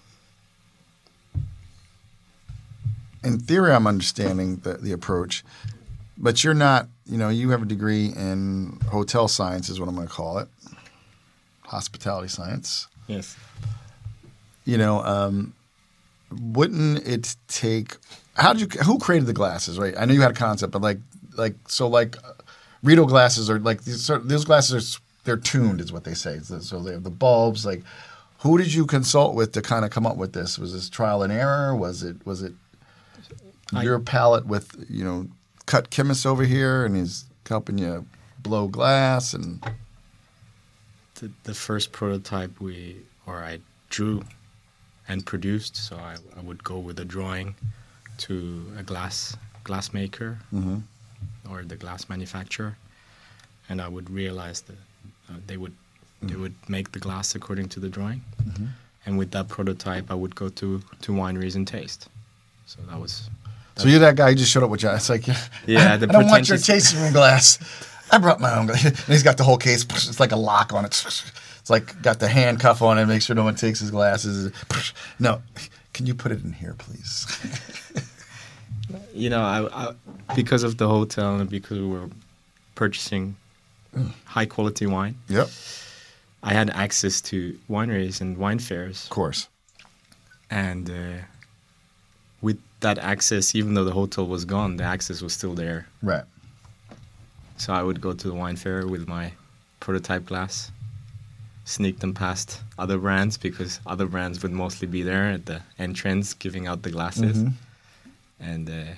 in theory, I'm understanding the the approach, but you're not. You know, you have a degree in hotel science, is what I'm going to call it, hospitality science. Yes. You know, um, wouldn't it take? How did you? Who created the glasses? Right. I know you had a concept, but like, like so, like, uh, Riedel glasses are like these. Sort of, those glasses are they're tuned, is what they say. So, so they have the bulbs. Like, who did you consult with to kind of come up with this? Was this trial and error? Was it? Was it I, your palate with you know? Cut chemist over here, and he's helping you blow glass. And the, the first prototype we or I drew and produced, so I, I would go with a drawing to a glass glass maker mm-hmm. or the glass manufacturer, and I would realize that uh, they would mm-hmm. they would make the glass according to the drawing, mm-hmm. and with that prototype I would go to to wineries and taste. So that was. So you're that guy who just showed up with you. It's like, yeah, the I don't want your pretentious- tasting room glass. I brought my own glass. And he's got the whole case. It's like a lock on it. It's like got the handcuff on it. Make sure no one takes his glasses. No, can you put it in here, please? You know, I, I because of the hotel and because we were purchasing high quality wine. Yep. I had access to wineries and wine fairs. Of course. And uh, with that access, even though the hotel was gone, the access was still there. Right. So I would go to the wine fair with my prototype glass, sneak them past other brands because other brands would mostly be there at the entrance giving out the glasses. Mm-hmm. And uh,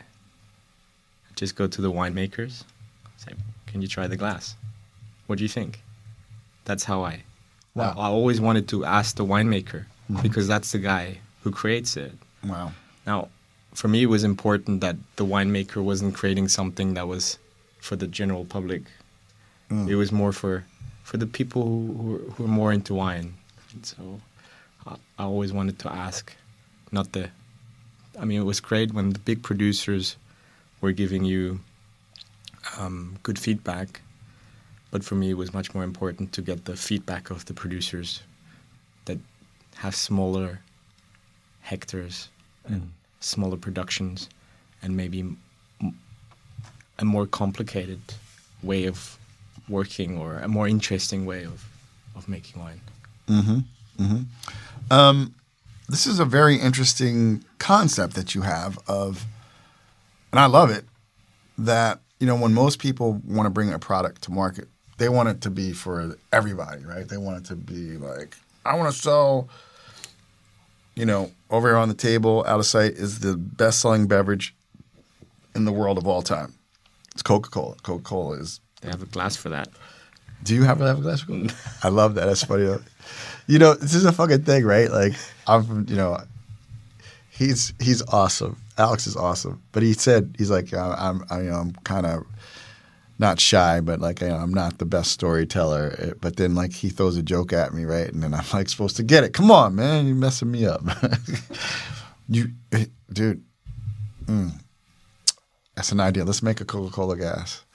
just go to the winemakers, say, can you try the glass? What do you think? that's how I. Wow. I, I always wanted to ask the winemaker Mhm. because that's the guy who creates it. Wow. Now, for me, it was important that the winemaker wasn't creating something that was for the general public. Mm. It was more for for the people who who, are- who are more into wine. And so I, I always wanted to ask, not the. I mean, it was great when the big producers were giving you um, good feedback, but for me, it was much more important to get the feedback of the producers that have smaller hectares and smaller productions, and maybe m- a more complicated way of working or a more interesting way of, of making wine. Mm-hmm. Mm-hmm. Um, this is a very interesting concept that you have of, and I love it, that, you know, when most people want to bring a product to market, they want it to be for everybody, right? They want it to be like, I want to sell, you know, over here on the table, out of sight, is the best-selling beverage in the world of all time. It's Coca-Cola. Coca-Cola is. They have a glass for that. Do you have a, have a glass of Coca-Cola? I love that. That's funny. You know, this is a fucking thing, right? Like, I'm from, you know, he's he's awesome. Alex is awesome. But he said, he's like, uh, I'm, I, you know, I'm kind of not shy, but like, you know, I'm not the best storyteller. But then, like, he throws a joke at me, right? And then I'm like supposed to get it. Come on, man, you're messing me up. you, dude, mm, that's an idea. Let's make a Coca-Cola gas.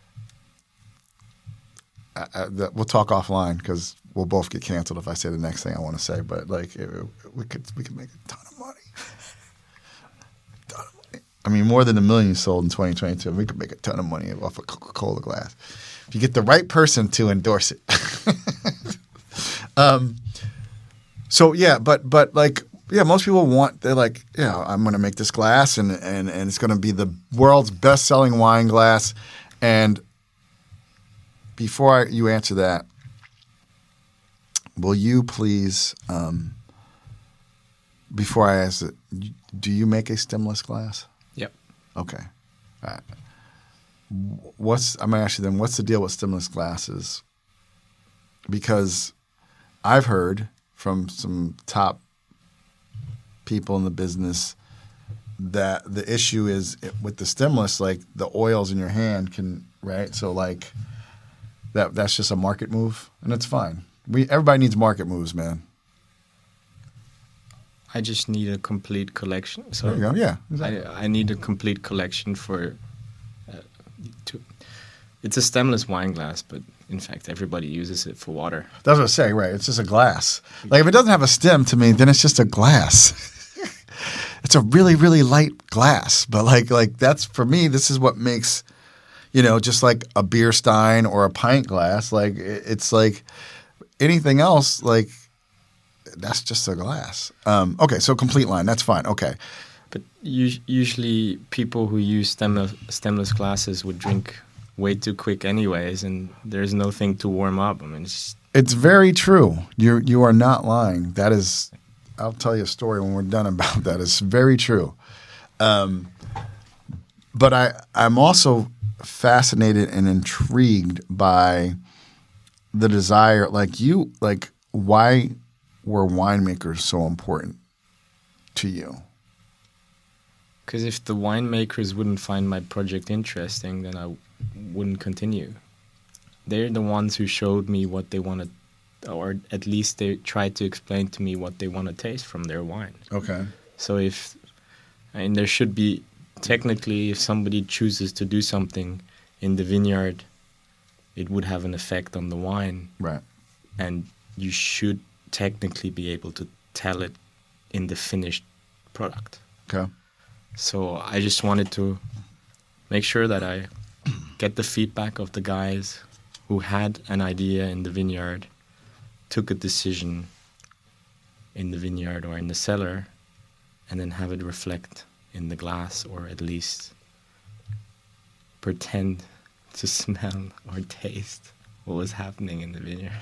I, I, that, we'll talk offline because we'll both get canceled if I say the next thing I want to say. But like, it, we could we could make a ton of money. a ton of money. I mean, more than a million sold in twenty twenty-two. We could make a ton of money off a Coca-Cola glass if you get the right person to endorse it. um. So yeah, but but like yeah, most people want they're like yeah, I'm going to make this glass and and and it's going to be the world's best-selling wine glass. And before I, you answer that, will you please, um, before I ask it, do you make a stemless glass? Yep. Okay. All right. What's, I'm going to ask you then, what's the deal with stemless glasses? Because I've heard from some top people in the business that the issue is with the stemless, like the oils in your hand can, right? So like, That that's just a market move, and it's fine. We everybody needs market moves, man. I just need a complete collection. So There you go. Yeah, exactly. I, I need a complete collection for. Uh, to, it's a stemless wine glass, but in fact, everybody uses it for water. That's what I say, right? It's just a glass. Like if it doesn't have a stem, to me, then it's just a glass. It's a really, really light glass, but like like that's for me. This is what makes. You know, just like a beer stein or a pint glass, like it's like anything else, like that's just a glass. Um, okay, so complete line, that's fine. Okay. But us- usually people who use stemless, stemless glasses would drink way too quick anyways, and there's nothing to warm up. I mean, it's just, It's very true. You you are not lying. That is, I'll tell you a story when we're done about that. It's very true. Um, but I I'm also fascinated and intrigued by the desire, like you, like why were winemakers so important to you? because if the winemakers wouldn't find my project interesting, then I w- wouldn't continue. They're the ones who showed me what they wanted, or at least they tried to explain to me what they want to taste from their wine. Okay. So if, I mean, there should be, technically, if somebody chooses to do something in the vineyard, it would have an effect on the wine. Right. And you should technically be able to tell it in the finished product. Okay. So I just wanted to make sure that I get the feedback of the guys who had an idea in the vineyard, took a decision in the vineyard or in the cellar, and then have it reflect in the glass, or at least pretend to smell or taste what was happening in the vineyard.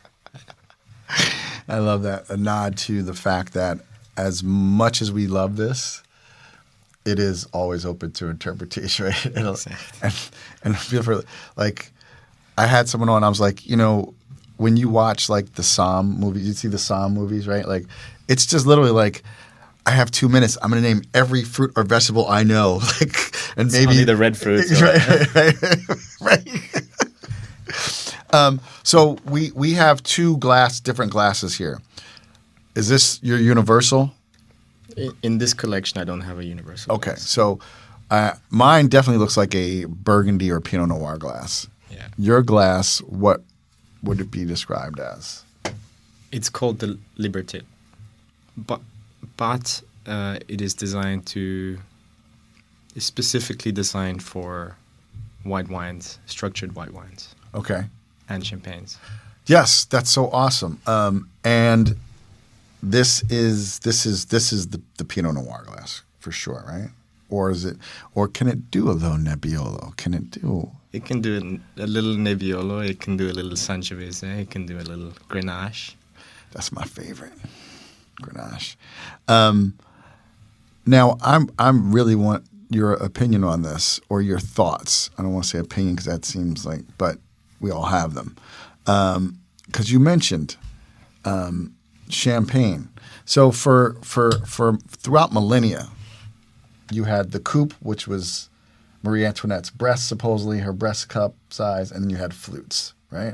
I love that. A nod to the fact that as much as we love this, it is always open to interpretation, right? And, Exactly. and, and feel for, like, I had someone on, I was like, you know, when you watch like the Somm movies, you see the Somm movies, right? Like, it's just literally like, I have two minutes. I'm going to name every fruit or vegetable I know, like, and It's maybe only the red fruits. or- right, right, right, right. um, so we we have two glass, different glasses here. Is this your universal? In, in this collection, I don't have a universal. Okay, glass. so uh, mine definitely looks like a Burgundy or Pinot Noir glass. Yeah. Your glass, what would it be described as? It's called the Liberté, but but uh, it is designed to. It's specifically designed for white wines, structured white wines, Okay. and champagnes. Yes, that's so awesome. Um, and this is this is this is the, the Pinot Noir glass for sure, right? Or is it? Or can it do a little Nebbiolo? Can it do? It can do a, a little Nebbiolo. It can do a little Sangiovese. It can do a little Grenache. That's my favorite, Grenache. Um, now, I'm I'm really want your opinion on this or your thoughts. I don't want to say opinion because that seems like, but we all have them. Because you mentioned um, champagne. So for for for throughout millennia, you had the coupe, which was Marie Antoinette's breast, supposedly her breast cup size, and then you had flutes, right?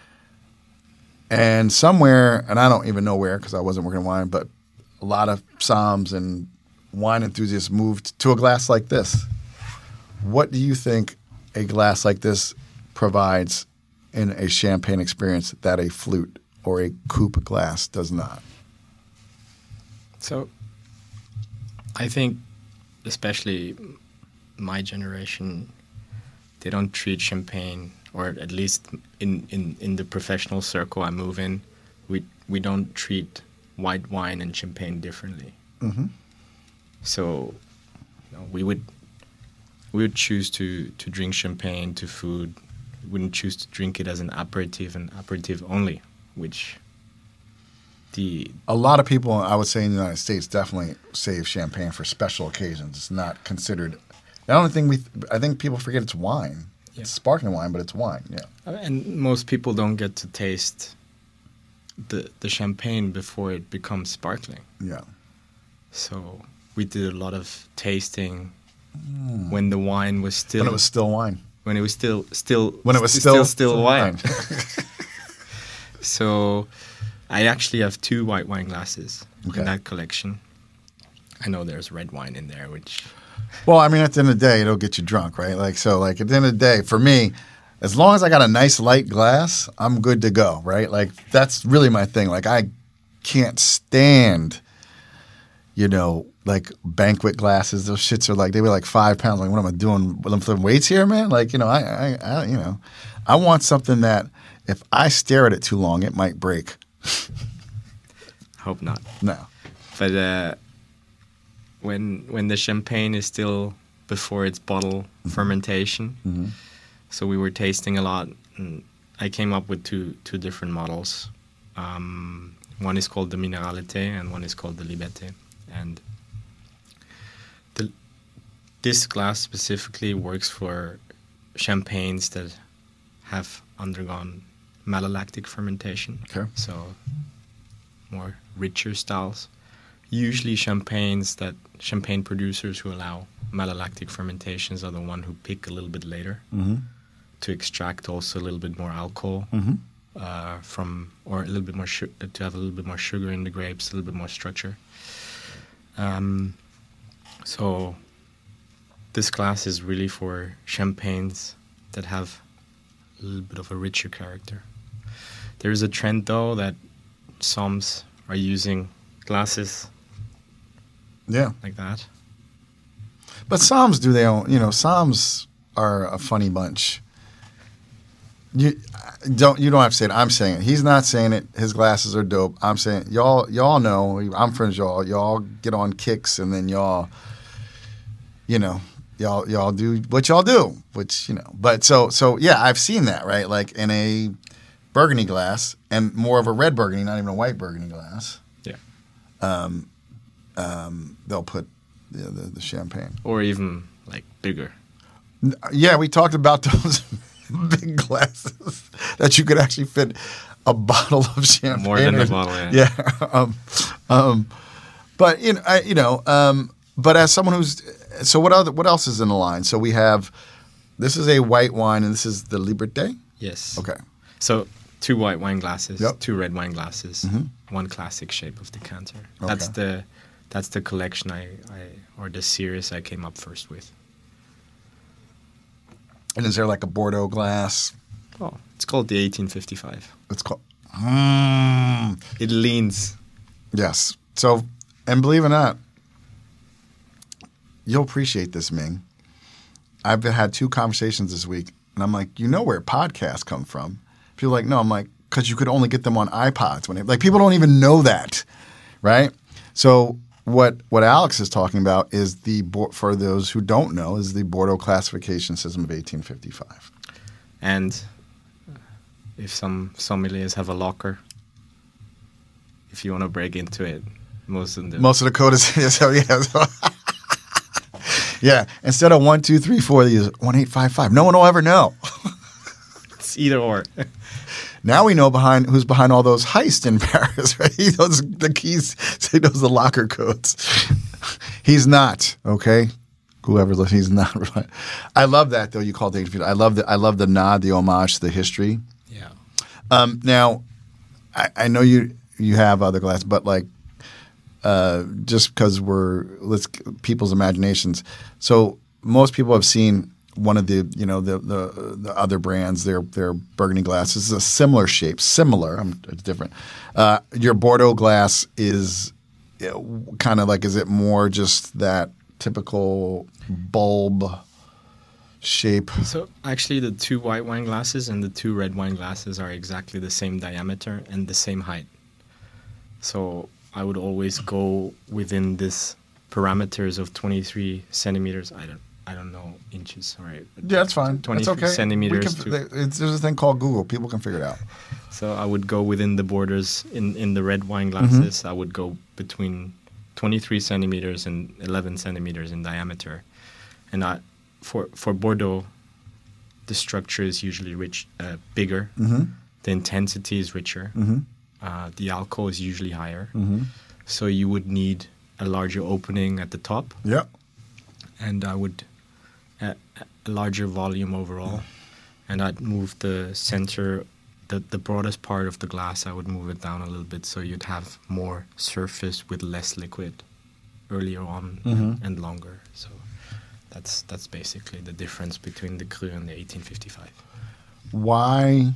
And somewhere, and I don't even know where because I wasn't working in wine, but a lot of somms and wine enthusiasts moved to a glass like this. What do you think a glass like this provides in a champagne experience that a flute or a coupe glass does not? So, I think, especially my generation, they don't treat champagne, or at least in, in, in the professional circle I move in, we we don't treat white wine and champagne differently. Mm-hmm. So, you know, we would we would choose to, to drink champagne to food. We wouldn't choose to drink it as an aperitif and aperitif only, which the A lot of people, I would say in the United States, definitely save champagne for special occasions. It's not considered. The only thing we, I think people forget it's wine. Yeah. It's sparkling wine, but it's wine. Yeah. and most people don't get to taste the the champagne before it becomes sparkling. Yeah. So we did a lot of tasting when the wine was still When it was still wine. when it was still still When it was st- still still, wine. So I actually have two white wine glasses Okay. in that collection. I know there's red wine in there, which Well, I mean, at the end of the day, it'll get you drunk, right? Like, so, like, at the end of the day, for me, as long as I got a nice light glass, I'm good to go, right? Like, that's really my thing. Like, I can't stand, you know, like banquet glasses. Those shits are like, they were like five pounds. Like, what am I doing? I'm lifting weights here, man? Like, you know, I, I, I, you know, I want something that if I stare at it too long, it might break. hope not. No. But uh, when when the champagne is still before its bottle fermentation, Mm-hmm. so we were tasting a lot. And I came up with two two different models. Um, one is called the Mineralité and one is called the Liberté. And the, this glass specifically works for champagnes that have undergone malolactic fermentation. Okay. So more richer styles. Usually champagnes that champagne producers who allow malolactic fermentations are the one who pick a little bit later Mm-hmm. to extract also a little bit more alcohol Mm-hmm. uh, from, or a little bit more su- to have a little bit more sugar in the grapes, a little bit more structure. Um, so this glass is really for champagnes that have a little bit of a richer character. There is a trend though that somms are using glasses Yeah. like that. But Psalms do their own, you know, Psalms are a funny bunch. You don't you don't have to say it. I'm saying it. He's not saying it. His glasses are dope. I'm saying y'all y'all know. I'm friends with y'all. Y'all get on kicks and then y'all, you know, y'all y'all do what y'all do. Which you know, but so so yeah, I've seen that right. Like in a burgundy glass and more of a red burgundy, not even a white burgundy glass. Yeah. Um, um, they'll put the, the the champagne. Or even like bigger. Yeah, we talked about those big glasses that you could actually fit a bottle of champagne. More than or, a bottle, yeah. Yeah. um, um, but you know, I, you know, um, but as someone who's so what other what else is in the line? So we have this is a white wine, and this is the Liberté. Yes. Okay. So two white wine glasses, Yep. two red wine glasses, Mhm. one classic shape of decanter. Okay. That's the that's the collection I, I or the series I came up first with. And is there like a Bordeaux glass? Oh, it's called the eighteen fifty-five. It's called. Mm, It leans. yes. So, and believe it or not, you'll appreciate this, Ming. I've had two conversations this week, and I'm like, you know where podcasts come from? People are like, no. I'm like, because you could only get them on iPods. When they, like people don't even know that, right? So what what Alex is talking about is the Bo- for those who don't know is the Bordeaux classification system of eighteen fifty-five. And if some sommeliers have a locker, if you want to break into it, most of them. Most of the code is so yeah. So yeah. Instead of one, two, three, four, they use one eight five five. No one will ever know. It's either or. Now we know behind who's behind all those heists in Paris, right? He knows the keys. He knows the locker codes. He's not okay. Whoever's listening, he's not. I love that though. You called it. I love the. I love the nod, the homage to the history. Yeah. Um, now, I, I know you you have other glasses, but like, uh, just because we're let's people's imaginations. So most people have seen one of the you know the the, the other brands. Their their Burgundy glass is a similar shape, similar. Um, it's different. Uh, your Bordeaux glass is you know, kind of like. Is it more just that typical bulb shape? So actually, the two white wine glasses and the two red wine glasses are exactly the same diameter and the same height. So I would always go within this parameters of twenty-three centimeters. I don't, I don't know inches. Sorry. Yeah, that's fine. That's twenty-three okay. centimeters. We can, to, it's, there's a thing called Google. People can figure it out. so I would go within the borders in in the red wine glasses. Mm-hmm. I would go between twenty-three centimeters and eleven centimeters in diameter, and I, for for Bordeaux, the structure is usually rich, uh, bigger. Mm-hmm. The intensity is richer. Mm-hmm. Uh, the alcohol is usually higher. Mm-hmm. So you would need a larger opening at the top. Yeah. And I would uh, a larger volume overall, and I'd move the center, the the broadest part of the glass. I would move it down a little bit so you'd have more surface with less liquid earlier on Mm-hmm. and, and longer. So that's that's basically the difference between the Cru and the eighteen fifty-five. Why,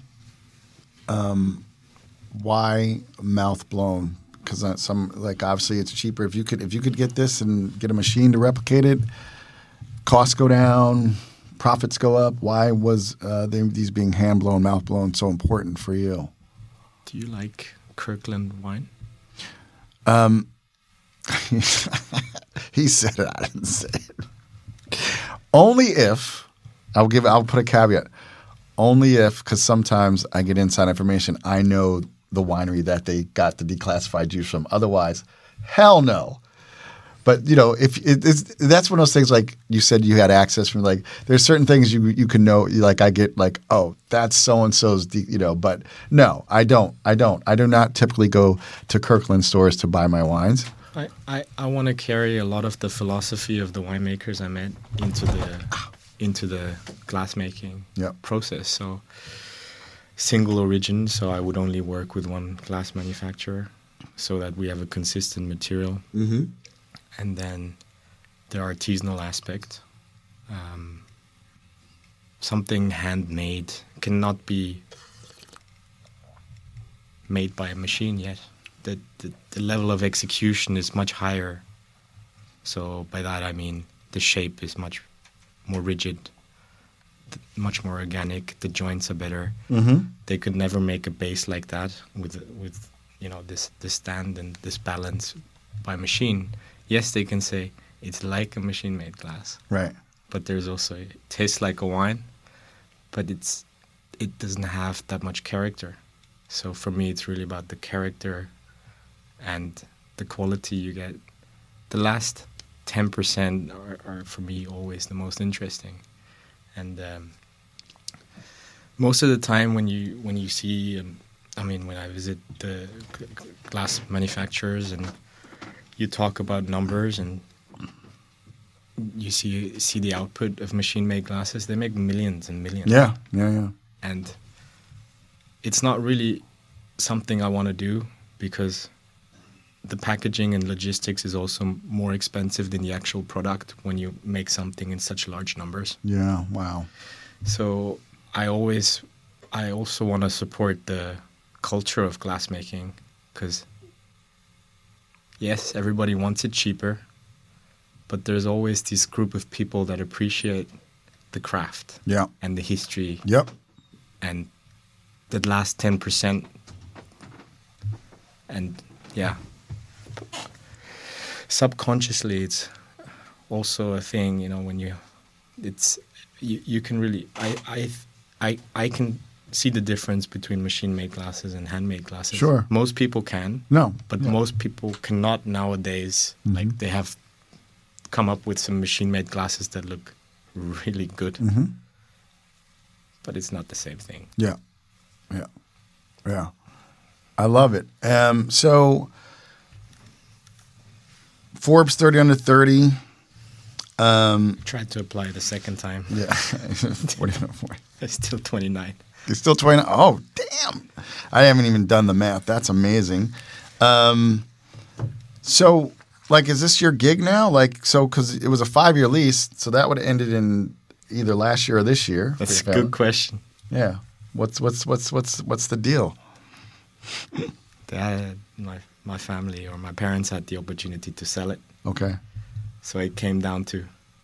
um, why mouth blown? Because some like obviously it's cheaper if you could if you could get this and get a machine to replicate it. Costs go down, profits go up. Why was uh, they, these being hand blown, mouth blown so important for you? Do you like Kirkland wine? Um, he said it. I didn't say it. Only if I'll give. I'll put a caveat. Only if, because sometimes I get inside information. I know the winery that they got the declassified juice from. Otherwise, hell no. But you know, if it, it's that's one of those things. Like you said, you had access from. Like there's certain things you you can know. Like I get like, oh, that's so and so's. You know, but no, I don't. I don't. I do not typically go to Kirkland stores to buy my wines. I, I, I want to carry a lot of the philosophy of the winemakers I met into the into the glassmaking Yep. process. So single origin. So I would only work with one glass manufacturer, so that we have a consistent material. Mm-hmm. And then the artisanal aspect. Um, something handmade cannot be made by a machine yet. The, the, the level of execution is much higher. So by that I mean the shape is much more rigid, th- much more organic. The joints are better. Mm-hmm. They could never make a base like that with with you know this this stand and this balance by machine. Yes, they can say it's like a machine-made glass, Right. but there's also it tastes like a wine, but it's it doesn't have that much character. So for me, it's really about the character and the quality you get. The last ten percent are, are for me always the most interesting, and um, most of the time when you when you see um, I mean, when I visit the g- g- glass manufacturers and you talk about numbers and you see see the output of machine-made glasses, they make millions and millions. Yeah, yeah, yeah. And it's not really something I want to do because the packaging and logistics is also more expensive than the actual product when you make something in such large numbers. Yeah, wow. So I always, I also want to support the culture of glassmaking because, yes, everybody wants it cheaper, but there's always this group of people that appreciate the craft Yeah. and the history Yep. and the last ten percent. And yeah, subconsciously it's also a thing, you know, when you, it's, you, you can really, I, I, I, I can see the difference between machine-made glasses and handmade glasses. Sure. Most people can. No. But yeah. most people cannot nowadays. Mm-hmm. Like they have come up with some machine-made glasses that look really good. Mm-hmm. But it's not the same thing. Yeah. Yeah. Yeah. I love it. Um, so Forbes thirty under thirty. Um, Tried to apply the second time. yeah. What do you know for? I'm still twenty-nine. You're still twenty. Oh, damn. I haven't even done the math. That's amazing. Um, so, like, is this your gig now? Like, so, because it was a five-year lease, so that would have ended in either last year or this year. That's a good question. Yeah. What's what's what's what's what's the deal? Dad, my my family or my parents had the opportunity to sell it, Okay. so it came down to: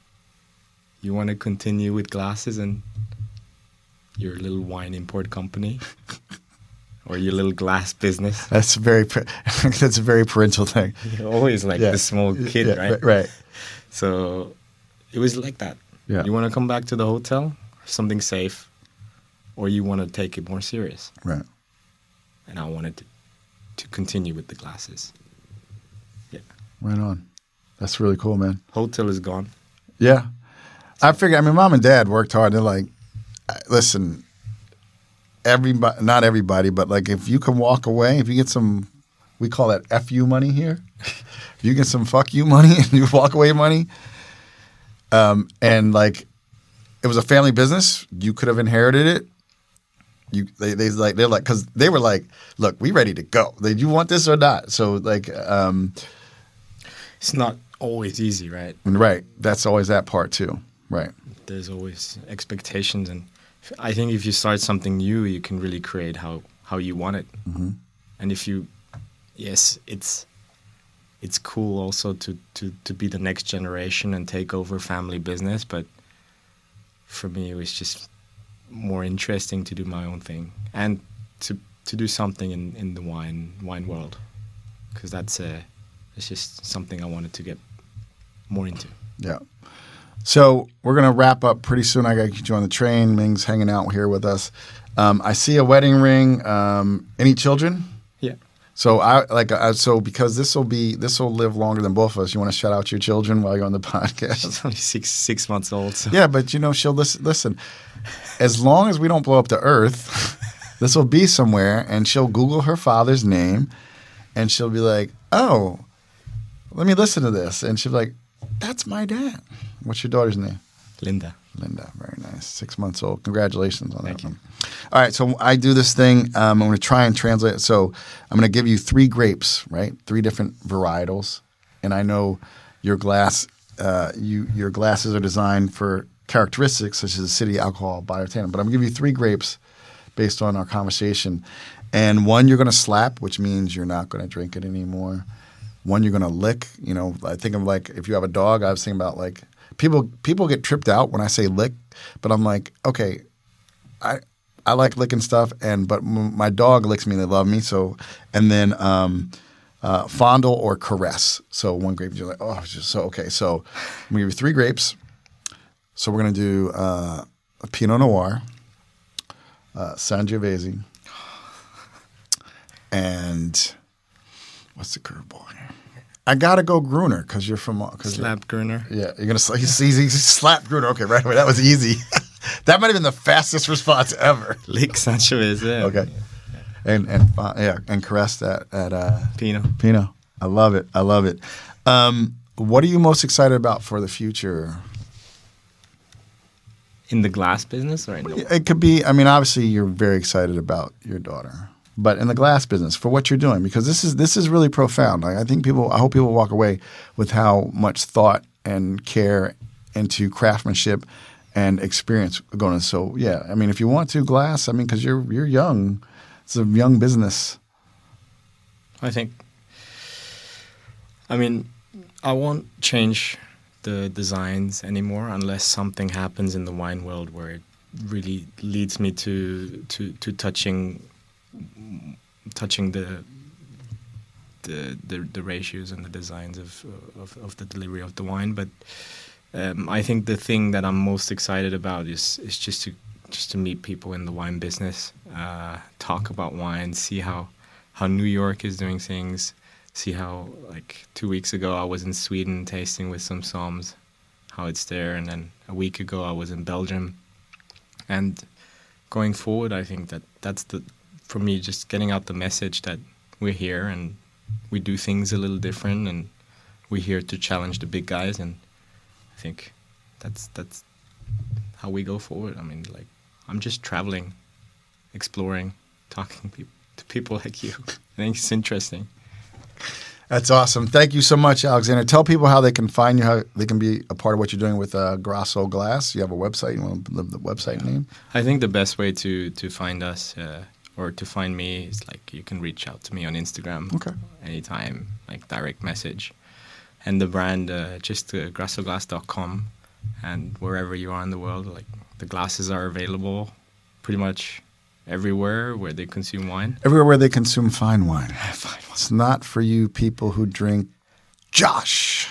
you want to continue with glasses and your little wine import company, or your little glass business? That's very pa- that's a very parental thing. You're always like Yeah. the small kid, Yeah, right? Right. So it was like that. Yeah. You want to come back to the hotel, something safe, or you want to take it more serious. Right. And I wanted to, to continue with the glasses. Yeah. Right on. That's really cool, man. Hotel is gone. Yeah. I figure, I mean, mom and dad worked hard. They're like, listen, everybody, not everybody, but like if you can walk away, if you get some, we call that F U money here. If you get some fuck you money and you walk away money, um, and like it was a family business, you could have inherited it. You, they, they like, they're like, cause they were like, look, we ready to go. Did you want this or not? So like, um, It's not always easy, right? right. That's always that part too. Right. There's always expectations, and f- I think if you start something new, you can really create how, how you want it. Mm-hmm. And if you, yes, it's it's cool also to, to, to be the next generation and take over family business, but for me it was just more interesting to do my own thing and to to do something in, in the wine wine world, because that's a it's just something I wanted to get more into. Yeah. So we're gonna wrap up pretty soon. I got to get you on the train. Ming's hanging out here with us. Um, I see a wedding ring. Um, any children? Yeah. So I like uh, so because this will be this will live longer than both of us. You want to shout out your children while you're on the podcast? She's only six six months old. So. Yeah, but you know she'll listen. Listen, as long as we don't blow up the earth, this will be somewhere, and she'll Google her father's name, and she'll be like, "Oh, let me listen to this," and she'll be like, "That's my dad." What's your daughter's name? Linda. Linda, very nice. Six months old. Congratulations on Thank that you. one. All right, so I do this thing. Um, I'm going to try and translate it. So I'm going to give you three grapes, right? Three different varietals. And I know your glass, uh, you your glasses are designed for characteristics such as acidity, alcohol, biotannin. But I'm going to give you three grapes based on our conversation. And one you're going to slap, which means you're not going to drink it anymore. One you're going to lick. You know, I think of like if you have a dog, I was thinking about like people people get tripped out when I say lick, but I'm like, okay, I I like licking stuff, and but m- my dog licks me and they love me. So, and then um, uh, fondle or caress. So one grape, you're like, oh, it's just so okay. So I'm gonna give you three grapes. So we're gonna do uh, a Pinot Noir, uh, Sangiovese, and what's the curveball here? I gotta go Gruner because you're from cause Slap Gruner. Yeah, you're gonna sl- he's, he's, he's slap Gruner. Okay, right away. That was easy. That might have been the fastest response ever. Lick Sangiovese. Okay. and and uh, yeah, and caressed at at uh, Pinot. Pinot. I love it. I love it. Um, what are you most excited about for the future? In the glass business or in the... It could be, I mean, obviously you're very excited about your daughter, but in the glass business for what you're doing, because this is this is really profound. Like, I think people, I hope people walk away with how much thought and care into craftsmanship and experience going on. So yeah, I mean, if you want to glass, I mean, because you're you're young, it's a young business. I think, I mean, I won't change the designs anymore unless something happens in the wine world where it really leads me to to, to touching touching the, the the the ratios and the designs of of, of the delivery of the wine. But um, I think the thing that I'm most excited about is is just to just to meet people in the wine business, uh, talk about wine, see how how New York is doing things. See how, like, two weeks ago I was in Sweden tasting with some Soms, how it's there. And then a week ago I was in Belgium. And going forward, I think that that's, the for me, just getting out the message that we're here and we do things a little different and we're here to challenge the big guys. And I think that's that's how we go forward. I mean, like, I'm just traveling, exploring, talking pe- to people like you. I think it's interesting. That's awesome. Thank you so much, Alexander. Tell people how they can find you, how they can be a part of what you're doing with uh, Grasso Glass. You have a website. You want to leave the website name? I think the best way to, to find us uh, or to find me is, like, you can reach out to me on Instagram. Okay. Anytime, like, direct message. And the brand, uh, just uh, grasso glass dot com. And wherever you are in the world, like, the glasses are available pretty much everywhere where they consume wine. Everywhere where they consume fine wine. Fine wine. It's not for you people who drink Josh.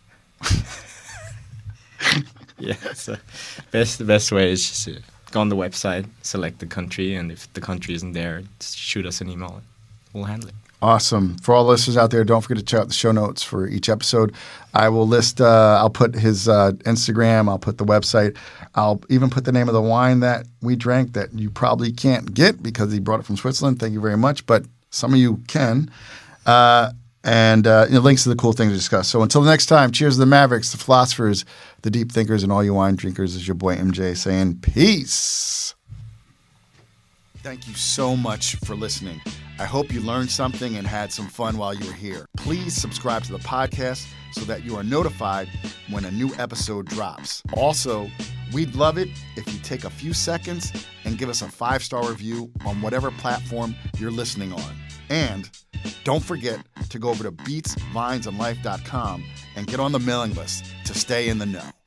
Yeah, so best the best way is just to go on the website, select the country, and if the country isn't there, just shoot us an email. We'll handle it. Awesome. For all listeners out there, don't forget to check out the show notes for each episode. I will list, uh, I'll put his uh, Instagram, I'll put the website, I'll even put the name of the wine that we drank that you probably can't get because he brought it from Switzerland. Thank you very much, but some of you can. Uh, and uh, you know, links to the cool things to discuss. So until next time, cheers to the Mavericks, the philosophers, the deep thinkers, and all you wine drinkers. Is your boy M J saying peace. Thank you so much for listening. I hope you learned something and had some fun while you were here. Please subscribe to the podcast so that you are notified when a new episode drops. Also, we'd love it if you take a few seconds and give us a five-star review on whatever platform you're listening on. And don't forget to go over to beats vines and life dot com and get on the mailing list to stay in the know.